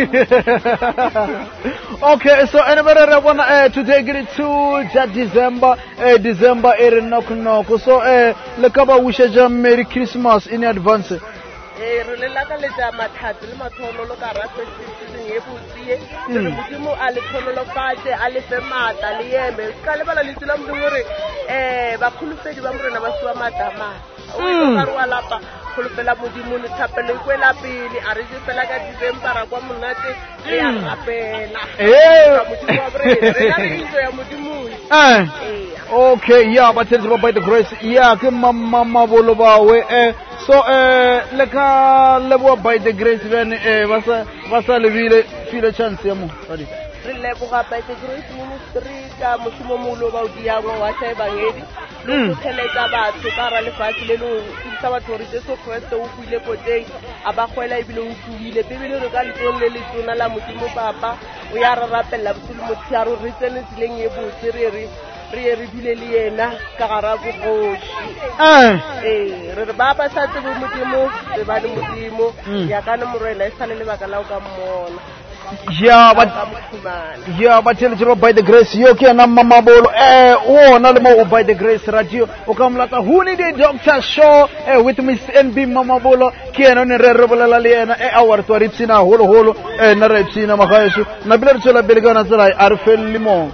Okay, so anybody want uh, to take it to that December uh, December er knock knock so uh, le ka ba wisha jam Merry Christmas in advance. Eh re le la ka le tsa mathata le mathono lo ka rata seseng e botsie re modimo a le thono lo fate a le fe mata le yeme ka le bala le tsela mo gore eh ba khulufedi ba morena ba suwa matama o ka re wa lapa khulufela modimo le thapele kwela pele a re je fela ka December ra kwa monate re ya rapela eh modimo wa re re ka le intlo ya modimo eh okay yeah but tell by the grace yeah ke mama mabolo bawe eh so eh le ka lebo by the grace then eh basa basa lebile file chance ya mo sorry re lebo ga by the grace ministry ka mosumo mulo ba o diangwa wa tsa bangedi lo tseletsa batho ka ra le fati le lo tsa batho re tso Christ o buile poteng a ba gwela e bile o tuile bebele re ka le le le tsona la modimo papa o ya ra rapella botse mo tsiaro re tsene tsileng e botse re re re re dile le yena ka gara go goshi eh eh re ba ba sa tsebo modimo re ba le modimo ya kana morena e sale le baka la o ka mmona. Yeah, but yeah, but tell you by the grace you can mama bolo eh wona le mo by the grace radio o ka mlata who need a doctor show eh with Miss N B mama bolo ke eno ne re re bolela le ena eh our to ritsina holo holo eh na re tsina magaeso na bile re tsela bele ka na tsela a re fel limo.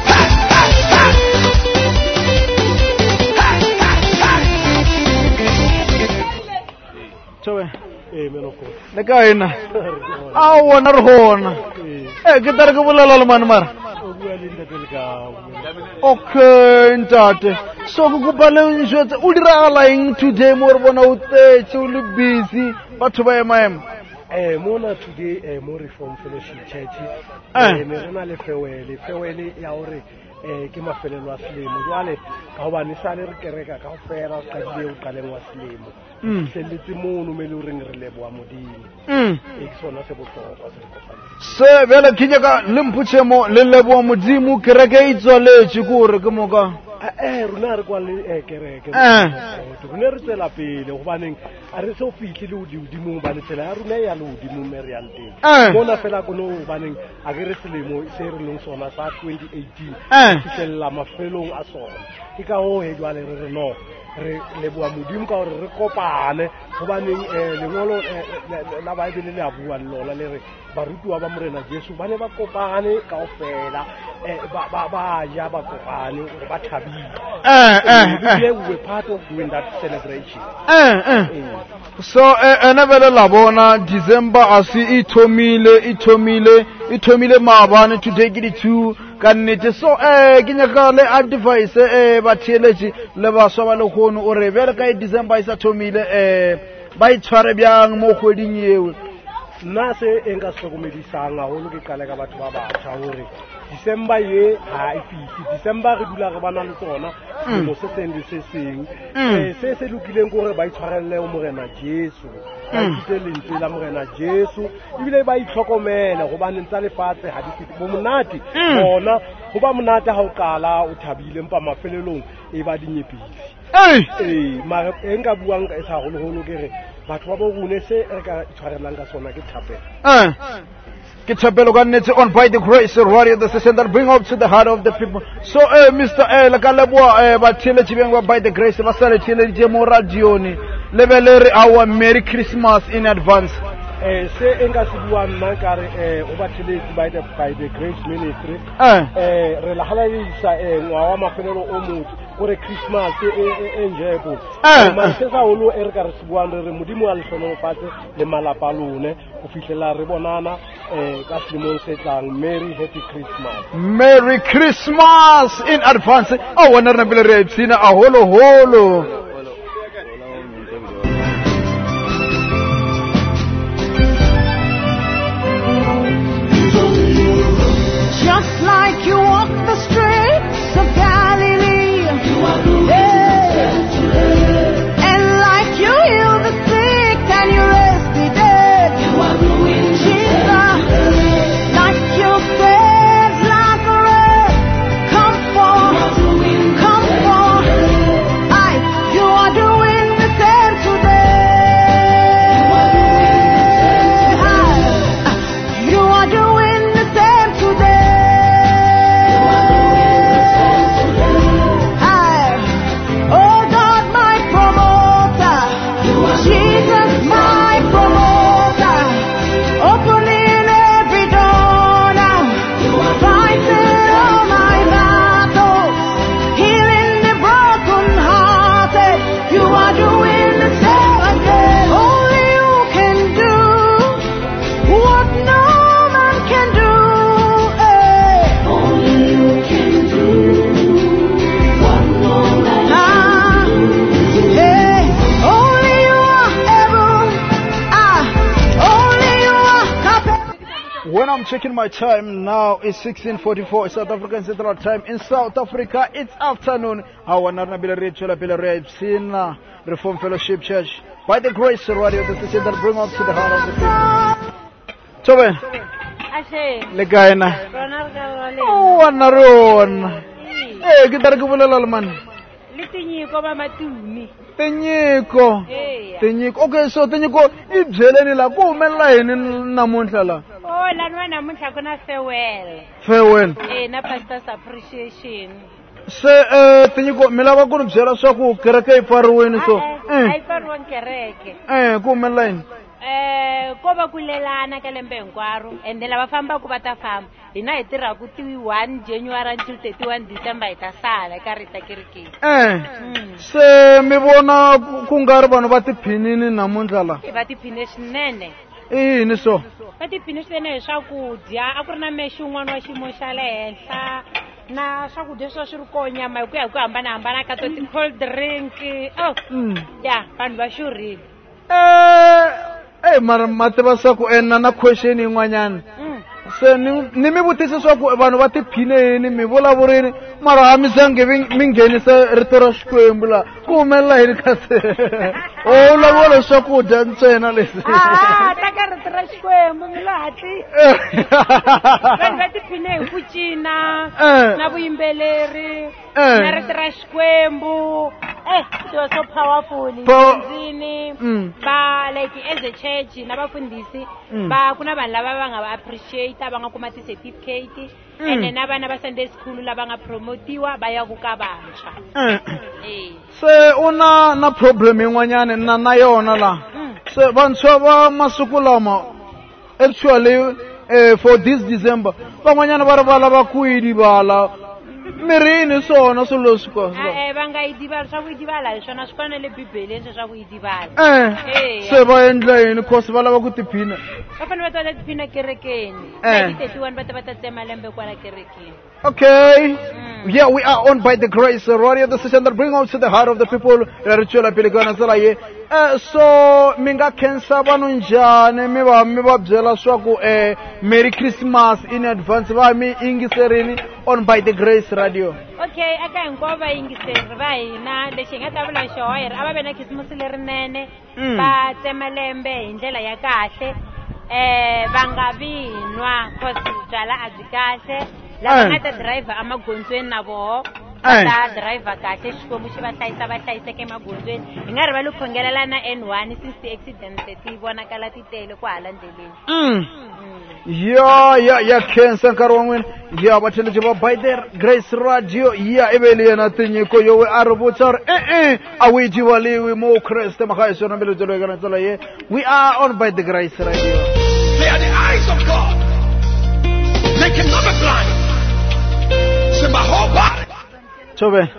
Chowe eh menoko le ka ena a wona re hona eh ke tare ke bolela le man mara o bua le ntate le ka okay ntate so go kopa le njotse o dira la eng today mo re bona o tsetse o le busy batho ba ema ema eh mona today eh mo Reform Fellowship Church eh me rena le farewell farewell ya hore eh ke mafelelo a selemo jwale ka hobane sale re kereka ka ofera ka dile o qaleng wa selemo tleletse mono me le reng re leboa modimo e ke sona se botlhokwa se kopana se bele khinya ka lemphutse mo le leboa modimo kereke itswaletse go re ke moka eh rona re kwa le eh kereke eh rona re tsela pele go baneng a re se o fitlhe le o di modimo ba le tsela ya rona ya le o di mo mere ya nteng mona fela go no baneng a ke re selemo se re leng sona sa twenty eighteen ke tsela mafelong a sona ke ka ho he jwale re re no re leboa modimo ka gore re kopane go baneng eh lengolo la Bible le a bua lona le re barutwa ba morena Jesu ba ne ba kopane ka ofela eh ba ba ja ba kopane ba thabile eh eh we were part of doing that celebration eh eh so ena bele la bona December asi ithomile ithomile ithomile maabane to take it to kannete so eh ke nyaka le advice eh ba theletsi le ba swa ba le khono o re bele ka December isa thomile eh ba itshware byang mo kgoding eo nna se enka hlokomedisang haholo ke qala ka batho ba batjha hore December ye ha e fiti December re dula re bana le tsona mo se seng le se seng eh se se lokileng gore ba itshwarelle o morena Jesu ba itse lentswe la morena Jesu ibile ba itlhokomela go ba ntse le fatshe ha di fiti bo monate bona go ba monate ha o kala o thabile mpa mafelelong e ba dinyepile eh ma enka buang ka sa go le holo ke re batho ba bo rune se re ka tshwarelang ka sona ke thapelo eh Kitapelo Ganete on by the grace radio, the session that bring up to the heart of the people. So, uh, Mister Eh, la kalabwa, eh, batile chibengwa by the grace, basale chile jemo radioni. Levelere our Merry Christmas in advance. Eh, se enga sibuwa nankare eh, obatile by the by the grace ministry. Eh, eh, re la halalisa eh, ngwa wa mafelelo o motho. Ore Christmas e enjoyable eh ma se sa holo e re ka re sibuang re modimo a le sono patse le malapa lone o fihlela re bonana eh ka selemo se tlang Merry Happy Christmas Merry Christmas in advance oh wona re bile re tsina a holo holo just like you walk the streets of Galilee. And like you heal the sick and you raise the dead, you are doing Jesus. Like you saved Lazarus, come forth, come forth. I, you are doing the same today. You are doing the same today. When I'm checking my time now, it's sixteen forty-four South African Central Time. In South Africa, it's afternoon. Our Narnabila Sina Reform Fellowship Church. By the grace of radio, the station that bring us to the heart of the people. Chobe. Legaina. Oh, Anaron. Eh, kita rekubula lalman. Litinyiko mama tumi. Tenyiko. Tenyiko. Okay, so tenyiko ibjeleni la ko umela yini namunhla la. Oh, la nwa namunhla kuna farewell. Farewell. Eh, na pastor's appreciation. Se eh tenyiko milava ku byela swa ku kereke yi pfariwini so. Eh, ai pfariwa kereke. Eh, ku umela yini. Eh, ko va kulelana ka lembe hinkwaro and lava famba ku va ta famba hina hi tirha ku ti one January until thirty-one December hi ta sala ka rita kerekeni. Eh, se mi vona ku nga ri vanhu va tiphinini namuntlha la. Va tiphine swinene. I yini so? Va tiphine swinene hi swakudya a ku ri na mexe un'wana wa xiyimo xa le henhla na swakudya swa swi ri ko nyama hi ku ya hi ku hambanahambana ka to ti-cold drink oh ya vanhu va xurhile. Eh Eh mara mativa swa ku ena na question yin'wanyana se ni ni mi vutisa swa ku vanhu va tiphine yini mi vulavurini mara ha mi zange mi nghenisa rito ra Xikwembu la ku humelela yini kasi o lavula swakudya ntsena leswi ah ta ka rito ra Xikwembu mi lo hatli vanhu va tiphine hi ku cina na vuyimbeleri na rito ra Xikwembu eh it was so powerful ndzini ba like as a church na bafundisi ba kuna vanhu lava va nga va appreciate va nga kuma ti certificate and na vana va Sunday school lava nga promotiwa ba ya ku ka vantshwa eh se una na problem yin'wanyana na na yona la se vantshwa va masiku lama actually eh for this December van'wanyana va ri va lava ku yidivala mirini swona swilo leswi ko eh va nga yidivala swa ku yidivala hi swona swi kona le bibeleni swa ku yidivala eh se va endla yini cause va lava ku tiphina va fanele va ta tiphina kerekeni thirty-one va ta va ta tsema lembe kwala kerekeni okay Yeah, we are on by the grace radio, the station that bring out to the heart of the people. Ritual Piligana Salaye. So minga kensa banu njane mi ba mi ba byela swaku eh Merry Christmas in advance ba mi ingiserini on by the grace radio. Okay, aka nkoba ingiseri ba hina lexi nga ta vula xohera aba bena Christmas lerinene ba tsemelembe hi ndlela ya kahle eh va nga vinwa cause byala a byi kahle lava nga ta driver amagondzweni na voho ta driver kahle xikwembu xi va hlayisa va hlayiseke emagondzweni hi nga ri va lo khongelela na N one since ti-accident ti vonakala ti tele ku hala ndleleni. Yeah, yeah, yeah, Kensa Karwangwin. Yeah, but tell you by the Grace Radio. Yeah, Eveliana Tinyiko, you are Robotar. Eh, eh, Awi Jiwali, we more crest, we are on by the Grace Radio. They are the eyes of God. They cannot be blind. See my whole body. Chobe.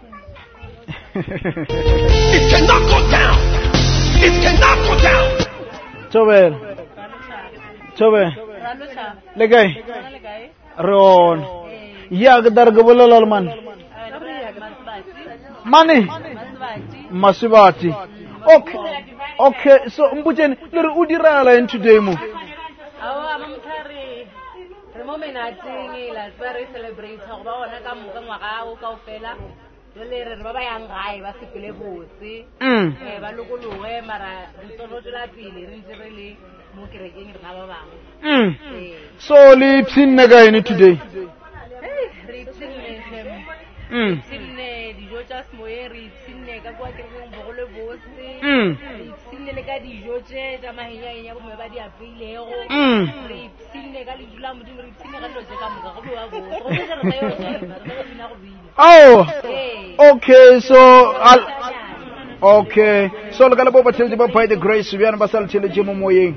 It cannot go down. It cannot go down. Chobe. Chobe. Legay. Ron. Yag dargabalal man. Money. Masibati. Okay. Okay. So mbujen lero udirala in today mo. Awa mamthari. Remome na tsingi la very celebrate go ba ona ka moka ngwaga o kaofela. Le re ba ba yang gae ba sepele botse. Eh ba lokologe mara re tsono tsela pele re ntse re le mo kerekeng re ba bang. Mm. So lips in Nagaini today. Mm. Dijo tsa smoye re tsine ka kwa kerekeng bogole botse. Mm. Tsine le ka dijo tse tsa mahenya nya go me ba di apeilego. Mm. Re tsine ka le dula modimo re tsine ka lo tse ka moka go bua go. Go se re tsayo re bina go bina. Oh. Okay, so I'll, okay. So look at the tell you by the grace we are basal tell you moye.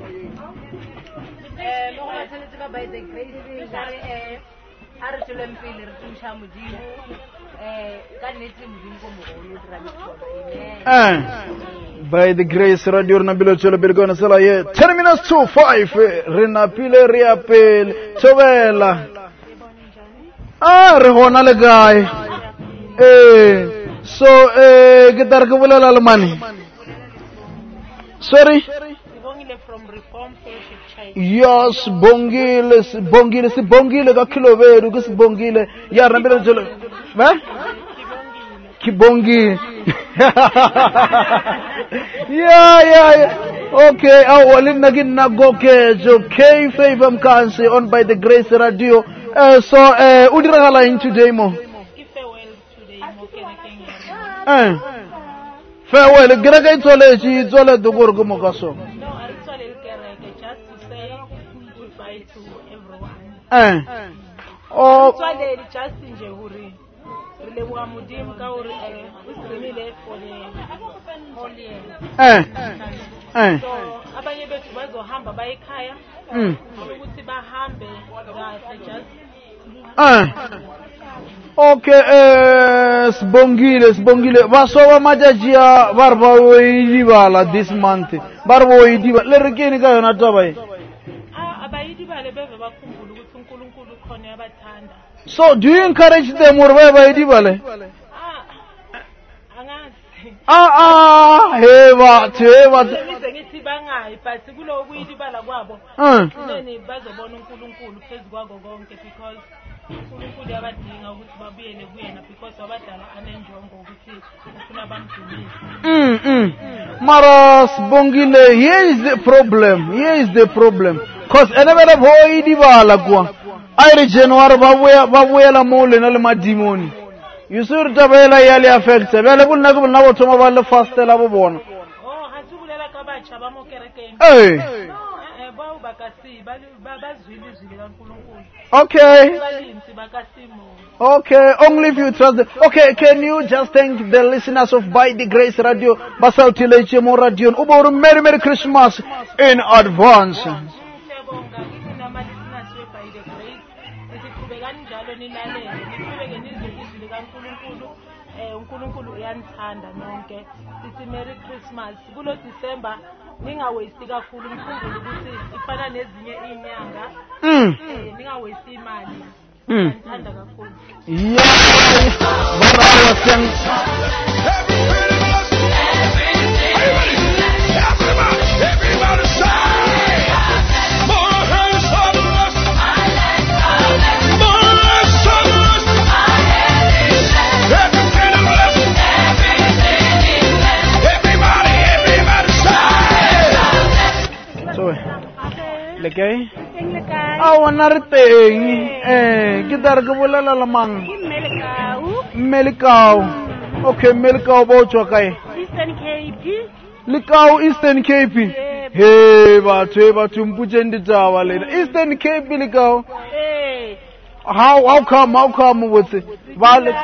Eh mo ga tell you by the grace we are eh are tshole mpile re tsha modimo. By the grace radio Nabilo Chola Birgona Salaye terminus two five Renapile Riapel Chovela. Ah Rehona le guy. Eh so eh gitar kabula lalmani. Sorry? From Reform Fellowship China. Yes, Bongile, Bongile, si Bongile ga kiloveru, gus Bongile. Ya Nabilo Chola. Ma? Kibongi. Yeah, yeah, yeah. Okay, I will nagin nagoke. So, K Favor Mkansi on by the Grace Radio. Uh, so, uh, Udirala in today mo. Eh. Farewell. Graga itole chi itole dogorgo mo kaso. No, actually, just to say goodbye to everyone. Eh. Oh. Actually, just in Jehuri. Le wa mudim ka uri eh usimile for the whole year. Eh. Eh. So abanye bethu bazohamba bayikhaya. Mm. Ukuthi bahambe kahle just. Eh. Okay, eh sbongile sbongile basoba majajia barba oyidibala this month. Barba oyidibala le rekeni ka yona taba e. Ah abayidibala beve bakhumbula ukuthi uNkulunkulu khona yabathanda. So, do you encourage them or whatever you do? Ah, ah, hey, what, hey, what? Mm, mm. Maras Bongile, here is the problem. Here is the problem. Because another boy, Diva, Aire January babuya la mole na le madimoni. Yusur tabela yali affect. Bele bul na na boto ma ba fast la bo bona. Oh, hasubulela ka bacha ba mo kerekeng. Eh. No, eh ba ubakasi ba ba zwili zwili kaNkulunkulu. Okay. Balimsi bakasimo. Okay, only if you trust them. Okay, can you just thank the listeners of By the Grace Radio, Basal Tileche Mo Radio, Uboru Merry Merry Christmas in advance. uNkulunkulu uyanithanda nonke sithi Merry Christmas kulo December ningawaste kakhulu ngikhumbule ukuthi ifana nezinye inyanga mm ningawaste imali Mm. Yeah. Barawa siyang Everybody say, more hands are blessed. More hands are blessed. Everything is blessed. Everybody, everybody say. So, lekay? Awa nariteng. Eh, kita regula lalamang. Melikau. Okay, Melikau bauchwa kai. Eastern Cape. Likau Eastern Cape. Hey, batho, hey, batho, mputse nditawa lena. Eastern Cape, Likau. Hey. How, how come, how come, what's it? Vale.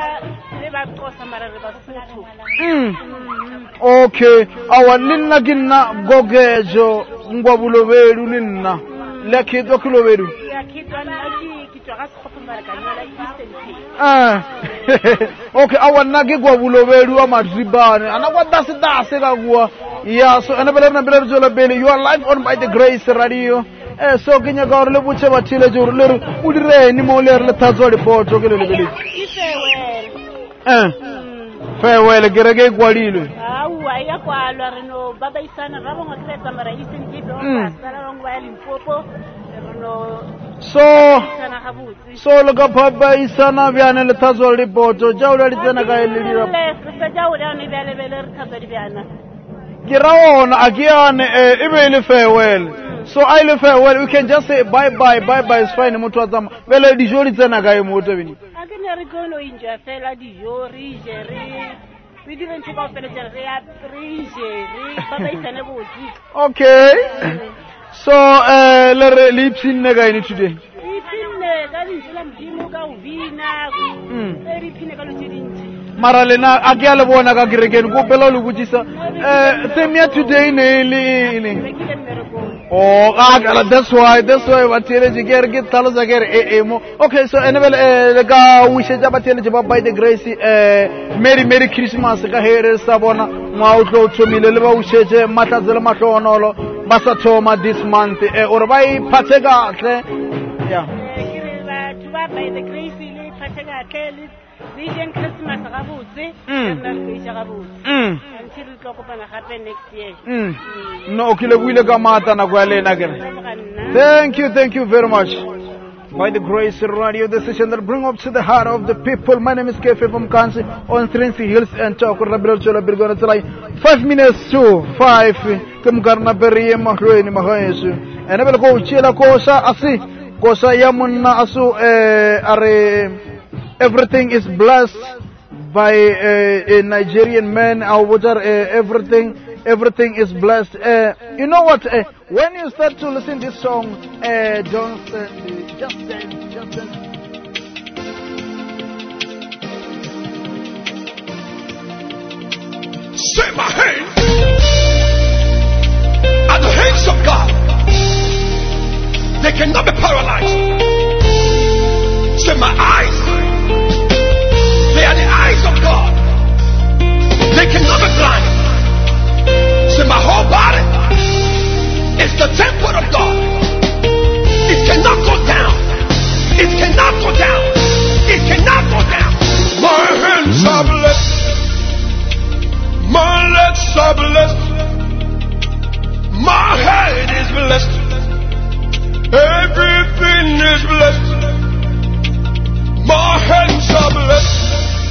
Mm. Okay. Awa nina gina gogejo ngwabulo veru nina. Lekito kilo veru. Ah. Okay, awa nagi gwabulo veru amadribane. Anakwa dasi dasi kagwa. Yeah, so anabela na bela jola beli. You are live on By the Grace Radio. Eh, so kinya gaur le buche batile jor le udire ni mo le le tazo report okele le beli. Eh. Farewell gerege gwalile. Awu aya kwalwa reno baba isana rabo ngotreta mara Eastern Cape on sala rongwa ya Limpopo reno. So so loga baba isana byana le tazo report jawla litena ga elira. Le se jawla ni bele bele ritazo byana. Giraona again eh ibe farewell. So I le farewell, we can just say bye bye, bye bye is fine muthu azama. Vele dijori tsena ga emoto bini. Akene re gono inja fela dijori jeri. We didn't take off the jeri jeri baba isane buti. Okay. So uh le lipsin ne ga ini today. Ipine ga ndila mdimu ga uvina. Eh ipine ga lutshidinji. Mara lena agiala bona ka kireken go pela lu butisa eh semia today ne ile ile. Oh, ah, that's why, that's why batele jigere get talo jagere eh emo. Okay, so enable eh ga wishe jabatele jaba By the Grace eh Merry Merry Christmas ka here sabona mautlo tsomile le ba usheje matazela mahlonolo basa thoma this month eh or bai phatseka hle. Yeah. Tuba By the Grace le phatseka hle Vision Christmas gabutse nna le isha gabutse. Mm. Until tlo kopana gape next year. Mm. No kile buile ka mata na kwa lena kere. Thank you, thank you very much. By the Grace Radio, the station that bring up to the heart of the people. My name is K F from Kansi on Trinity Hills and Talk Rabel Chola Birgona Tsalai. Five minutes to five. Kumkarna beriye mahloeni mahayesu. And I will go chila kosa asi. Kosa yamunna asu eh are everything is blessed by uh, a Nigerian man. Our water, uh, everything, everything is blessed. Uh, you know what? Uh, when you start to listen to this song, uh, don't uh, just dance, just dance. Say my hands are the hands of God. They cannot be paralyzed. Say my eyes. They are the eyes of God. They cannot be blind. So my whole body is the temple of God. It cannot go down. It cannot go down. It cannot go down. My hands are blessed. My legs are blessed. My head is blessed. Everything is blessed. My hands are blessed.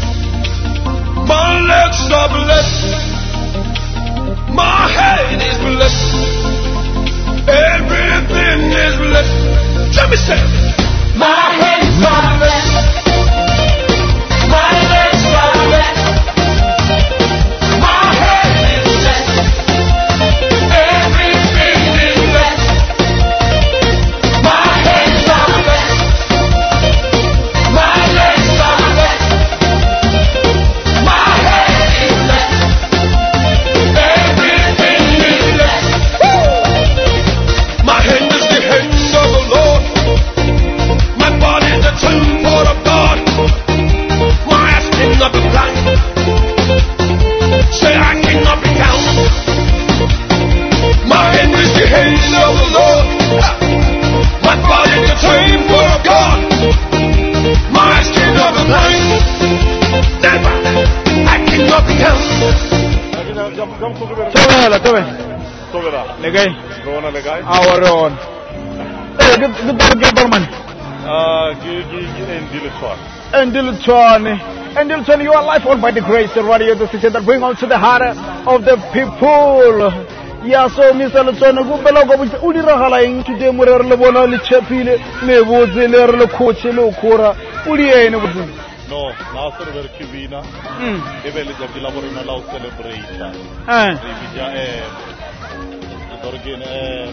My legs are blessed. My head is blessed. Everything is blessed. Let me say, my hands are blessed. My legs are blessed. My head is blessed. Everything is blessed. My hands are blessed. My legs are blessed. My head is Tobela, tobela. Tobela. Le kae? Rona le kae? A wa rona. Eh, ke ke ke Barman. Ah, ke ke Andy Lutwane. Andy Lutwane. Andy Lutwane, you are live on by the Grace Radio, the station that bring out to the heart of the people. Yeah, so Mister Lutwane, go bela go botse o diragala eng today mo re le bona le chapile le botse le re le coach le khora o di ene botse. No, now sir ver kivina. Mm. Ebe le jabi la borena la celebrate. Eh. Ribija eh dorgin eh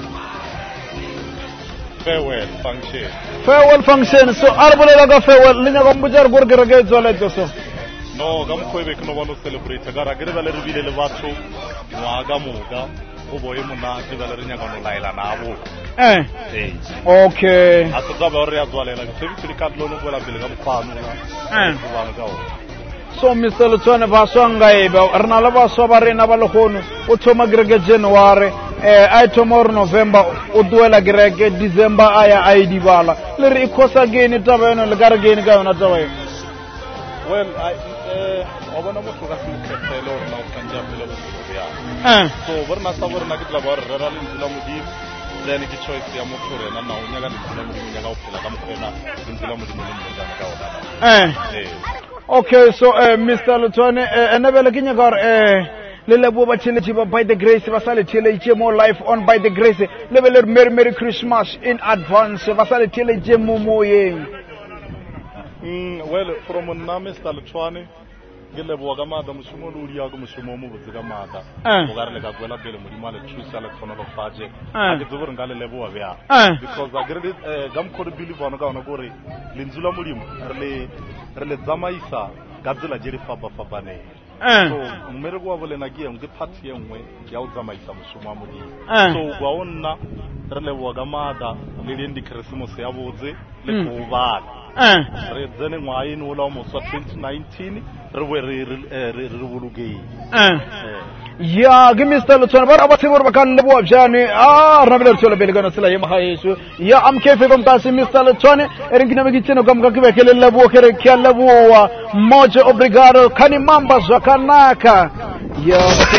farewell function. Farewell function. So arbole la ga farewell le nya go mbujar gor gere ge zola so. No, ga mkhwebe ke no bona celebrate ga ra gere ba le ribile le batho wa ga moga go boye mona ke ba le re nya ga no laila nabo. Eh. Eh. Okay. Atsa ba re ya tswalela ke se ke ka tlono go la pele ga mkhwano na. Eh. Go bana ka o. So Mister Lutwane ba swanga ebe rena la ba swa ba rena ba le gono o thoma grege January eh ai tomorrow November o duela grege December aya ai di bala le re ikhosa gene taba yona le gare gene ka yona taba yona. Well, I eh obona mo tloga se kgetelo rena o tsanja pele go ya. Eh. So borna sa borna ke tla ba re ra le ntla modimo then ke choice ya motho rena na o nyaga ntla modimo nyaga o phela ka mokgena ntla modimo le mojana ka ona. Eh. Eh. Okay, so uh, Mister Lutwane uh, enabela ke nya gore eh le lebo ba tshele ba by the grace ba sale tshele tse mo live on by the grace le be le merry merry Christmas in advance ba sale tshele tse mo moyeng. Mm, well, from na Mister Lutwane ke lebo ga mada mushumo lo uri ya go mushumo mo botse ka mada o ga re le ka kwela pele modimo le thusa le tshwana lo faje a ke tsore nga le lebo wa bya because I agree ga mkhore believe bona ka ona gore le nzula modimo re le re le tsamaisa ka tsela je re fapa fapane so mmere go wa bolena ke eng ke party engwe ya o tsamaisa mushumo wa modimo so gwa onna re lebo ga mada le le ndi Christmas ya botse le go bana re tsene ngwae no la mo sa twenty nineteen re we re re re bolugei ya ke Mister Lutwane ba ba tsebora ba ka le bo bjane a ra bele tsole bele kana tsela ye magaeso ya am kefe kom tasi Mister Lutwane ere ngina me tseno kam ka ke bekele le bo kere ke le bo wa moje obrigado kani mamba zwakanaka ya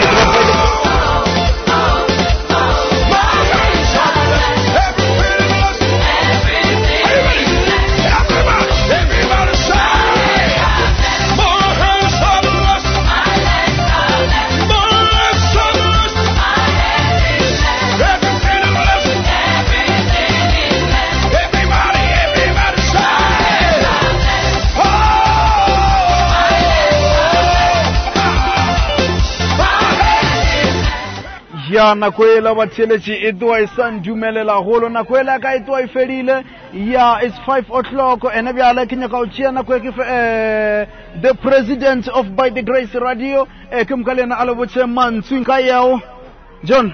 ya nakwela batheletsi e twa e san dumelela golo nakwela ka e twa e fedile ya it's five o'clock ene bjala ke nyaka o tšea nako ke eh the president of by the grace radio e ke mkalena a le botse mantsweng ka yao John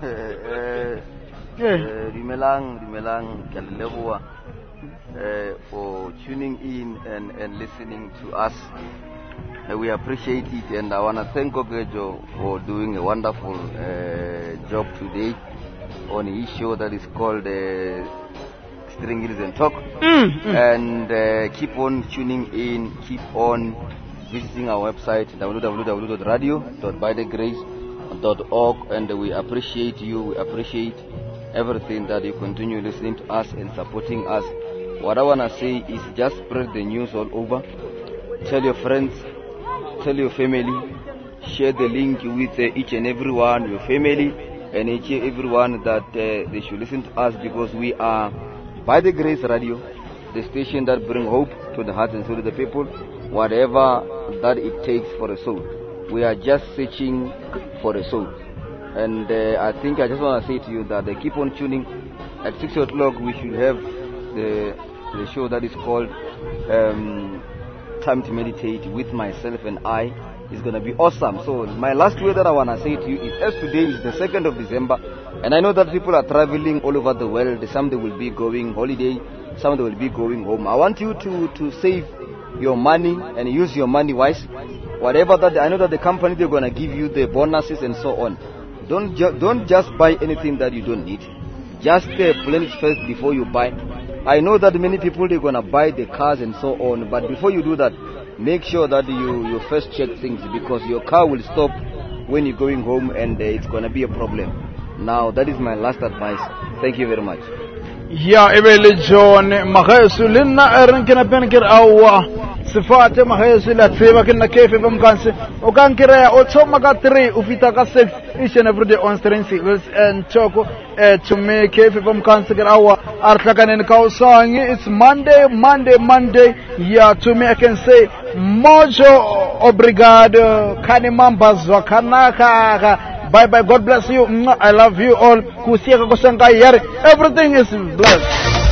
eh eh dumelang dumelang ke le leboa eh for tuning in and and listening to us. Uh, we appreciate it, and I want to thank Ogejo for doing a wonderful uh, job today on his show that is called uh, String Heels and Talk. Mm, mm. And uh, keep on tuning in, keep on visiting our website w w w dot radio dot by the grace dot org, and we appreciate you, we appreciate everything that you continue listening to us and supporting us. What I want to say is just spread the news all over. Tell your friends, tell your family, share the link with uh, each and every one, your family, and each and everyone that uh, they should listen to us, because we are by the Grace Radio, the station that brings hope to the hearts and soul of the people, whatever that it takes for a soul. We are just searching for a soul. And uh, I think I just want to say to you that they keep on tuning. At six o'clock we should have the, the show that is called um, Time to Meditate with myself and I. It's going to be awesome. So my last word that I want to say to you is, as today is the second of December, and I know that people are traveling all over the world. Some they will be going holiday, some they will be going home. I want you to, to save your money and use your money wise. Whatever that, I know that the company, they're going to give you the bonuses and so on. Don't, ju don't just buy anything that you don't need. Just uh, plan it first before you buy. I know that many people, they're going to buy the cars and so on, but before you do that, make sure that you, you first check things, because your car will stop when you're going home, and uh, it's going to be a problem. Now, that is my last advice. Thank you very much. Ya ibele John maghesu linna erin kina benkir awa sifate maghesu la tseba kina kefe bamkanse okankira ya otoma ka three ufita ka six each and every day on String Singles and Choco eh to me kefe bamkanse kira awa artlakanen kausangi. It's Monday Monday Monday. Yeah, to me I can say mojo obrigado kanimambazwa kanaka. Bye bye. God bless you. I love you all. Everything is blessed.